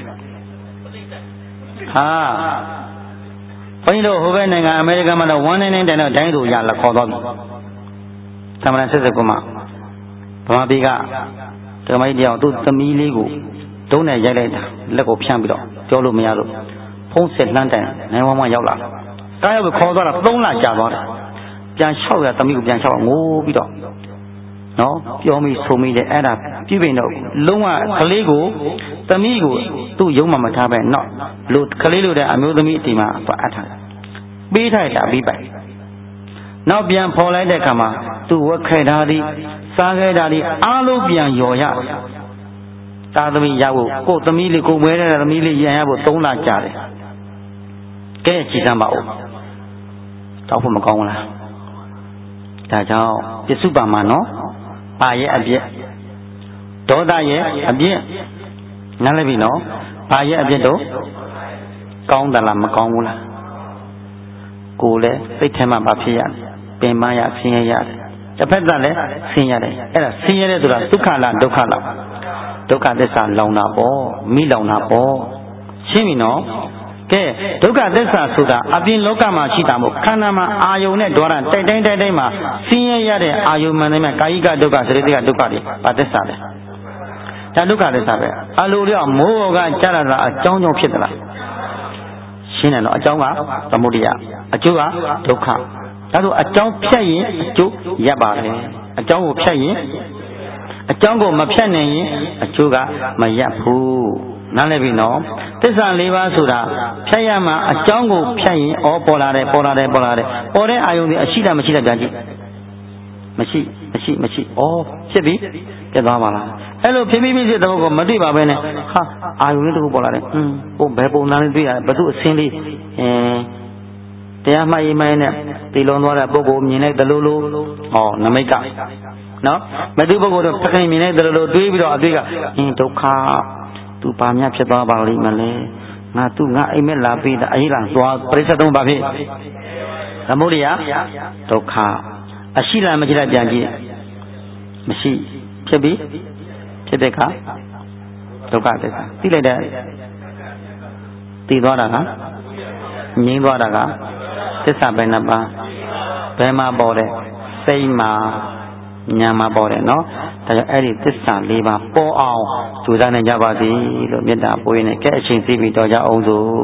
ဟာဘုန်းကြီးတို့ဟိုဘက်နိုင်ငံအမေရိကန်မှာတော့one ninety-nineတိုင်တော့ဒိုင်းတို့ရလာခေါ်သွားပြီသမဏဆက်စကမှာဗမာပြည်ကဓမ္မကြီးတရားသူ့သမီးလေးကိုတုံးနဲ့ရိုက်လိုက်တာလက်ကိုဖြန့်ပြီးတော့ပြောလို့မရလို့ဖုံးဆက်လှမ်းတိုင်နိုင်ဝမ်းဝမ်းရောက်လာတာရောက်ပြီးခေါ်သွားတာသုံးလကြာသွားတယ်ပြန်လျှောက်ရသမီးကိုပြန်လျှောက်ငိုးပြီးတော့နော်ပြောမိဆိုမိတယ်အဲ့ဒါပြည့်ပြင်တော့လုံးဝကလေးကိုသမီးကိုသူ့ရုံးမှမထားပဲနော်လူကလေးလိုတဲ့အမျိုးသမီးအတီမှာသွားအပ်ထားပေးထားတာပြီးပိုင်နောက်ပြန်ဖော်လိုက်တဲ့အခါမှာသူ့ဝက်ခဲထားသည်စားခဲထားသည်အားလုံးပြန်ယော်ရတာသမီးရဖို့ကိုသမီးလေးကိုမွေးတဲ့သမီးလေးရန်ရဖို့သုံးလကြာတယ်ကဲကြည်စမ်းပါဦးတောက်ဖို့မကောင်းဘူးလားဒါကြောင့်ပစ္စုပန်မှာနော်ပါရဲ့အပြစ်ဒေါသရဲ့အပြစ်နားလည်ပြီနော်ပါရဲ့အပြစ်တော့ကောင်းတယ်လားမကောင်းဘူးလားကိုယ်လည်းစိတ်ထဲမှာမဖြစ်ရပင်မရဆင်းရဲရတယ်တစ်ဖက်ကလည်းဆင်းရဲတယ်အဲ့ဒါဆင်းရဲတဲ့ဆိုတာဒုက္ခလားဒုက္ခလားဒုက္ခသစ္စာလောင်တာပေါ့မိလောင်တာပေါ့ရှင်းပြီနော်ကဲဒုက္ခသစ္စာဆိုတာအပြင်လောကမှာရှိတာမို့ခန္ဓာမှာအာယုန်နဲ့ဒေါရတိုက်တိုင်းတိုက်တိုင်းမှာဆင်းရဲရတဲ့အာယုန်မှန်တယ်မြကာယိကဒုက္ခစရိတိကဒုက္ခတွေဘာသစ္စာလဲဒါဒုက္ခသစ္စာပဲအလိုလျောက်မိုးဘောကကြားရတာအကြောင်းကြောင့်ဖြစ်သလားရှင်းတယ်နော်အကြောင်းကသမုဒိယအကျိုးကဒုက္ခဒါဆိုအကြောင်းဖြတ်ရင်အကျိုးရပ်ပါလေအကြောင်းကိုဖြတ်ရင်အကြောင်းကိုမဖြတ်နိုင်ရင်အကျိုးကမရပ်ဘူးနားလည်ပြီနော်သစ္စာလေးပါးဆိုတာဖြတ်ရမှာအကြောင်းကိုဖြတ်ရင်ဩပေါ်လာတယ်ပေါ်လာတယ်ပေါ်လာတယ်ပေါ်တဲ့အာယုန်တွေအရှိတာမရှိတာကြားကြည့်မရှိမရှိမရှိဩဖြစ်ပြီပြတ်သွားပါလားအဲ့လိုဖြစ်ပြီးဖြစ်တဲ့ဘောကိုမသိပါပဲနဲ့ဟာအာယုန်လေးတစ်ခုပေါ်လာတယ်ဟွန်းပုံဘယ်ပုံသားလေးတွေ့ရတယ်ဘသူအစင်းလေးအဲတရားမှတ်ရင်မှနဲ့တည်လွန်သွားတဲ့ပုဂ္ဂိုလ်မြင်လိုက်သလိုလိုဟောနမိတ်ကနော်မသူပုဂ္ဂိုလ်တော့ပခင်မြင်လိုက်သလိုလိုတွေးပြီးတော့အတွေ့ကအင်းဒုက္ခသူပါမြဖြစ်သွားပါလိမ့်မလဲငါသူငါအိမ်မက်လာပြီးတာအေးလားသွားပရိစ္ဆေသုံးပါဖြစ်သမုဒိယဒုက္ခအရှိလားမရှိလားပြန်ကြည့်မရှိဖြစ်ပြီဖြစ်တဲ့အခါဒုက္ခသစ္စာသိလိုက်တဲ့သိသွားတာကငြိမ်းသွားတာကသစ္စာပဲနှစ်ပါးဘယ်မှာပေါ်တယ်စိတ်မှာညာမှာပေါ်တယ်နော်ဒါကြောင့်အဲ့ဒီသစ္စာလေးပါးပေါ်အောင်ကြိုးစားနိုင်ကြပါစေလို့မေတ္တာပို့ရင်းနဲ့ကဲအချိန်သိပြီးတော့ကြအောင်စို့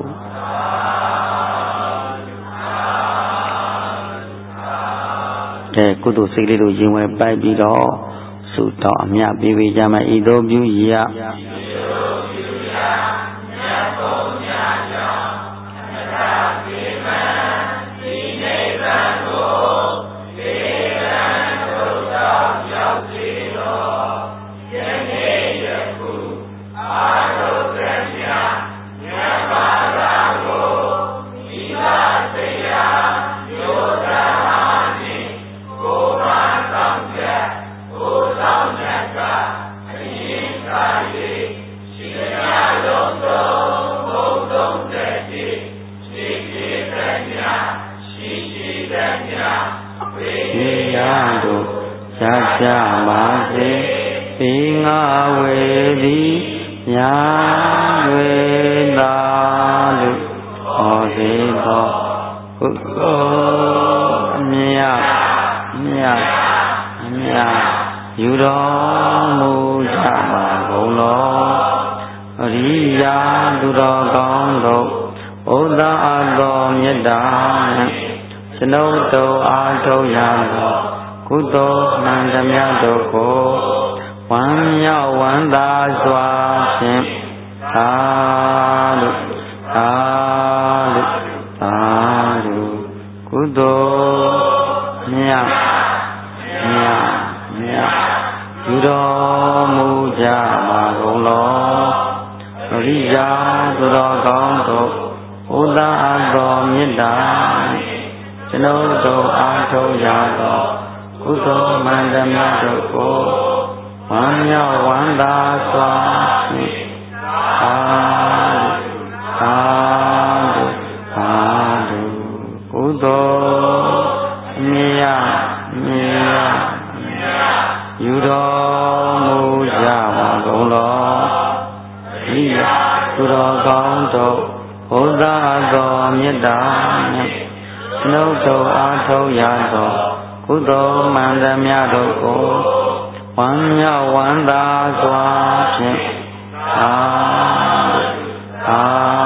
ကဲကုသိုလ်စိတ်လေးတို့ရင်ဝယ်ပိုက်ပြီးတော့ဆုတောင်းအမြတ်ပေးပေးကြမယ်ဤသို့ပြုရ cha cha ma se pi nga we di nya we ta lu ho se tho hu ko mya mya mya yu ro mu cha ma gong lo ari ya tu ro kaung do ô ta a tho meet taကျွန်ုပ်တို့အားထုတ်ရသောကုသိုလ်မှန်သမျှတို့ကိုဝမ်းမြောက်ဝမ်းသာစွာဖြင့်သာဓုသာဓုသာဓုကုသိုလ်မြတ်မြတ်မြတ်ယူတော်မူကြပါကုန်လောအရိယာသူတော်ကောင်းတို့ဥဒ္ဒါအသောမေတ္တာကျွန်ုပ်တို့အားထုတ်ရသောကုသိုလ်မှန်သမျှတို့ကိုဝမ်းမြောက်ဝမ်းသာစွာဖြင့်သာသာသာကုသိုလ်မြတ်မြတ်ယူတော်မူကြပါကုန်လောဤသူတော်ကောင်းတို့ဘုရားတော်မေတ္တာနှုတ်တော်အားထုတ်ရသောကုသိုလ်မှန်သမျှတို့ကိုဝမ်းမြောက်ဝမ်းသာစွာဖြင့်သာသာ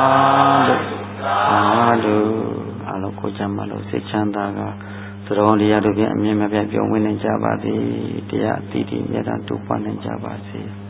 သာဓုအလုံးကိုချမ်းမလို့စိတ်ချမ်းသာကသတော်တရားတို့ဖြင့်အမြင်မပြတ်ပြုံးဝင်နေကြပါသည်တရားအတိအမြတ်တူပွားနေကြပါစေ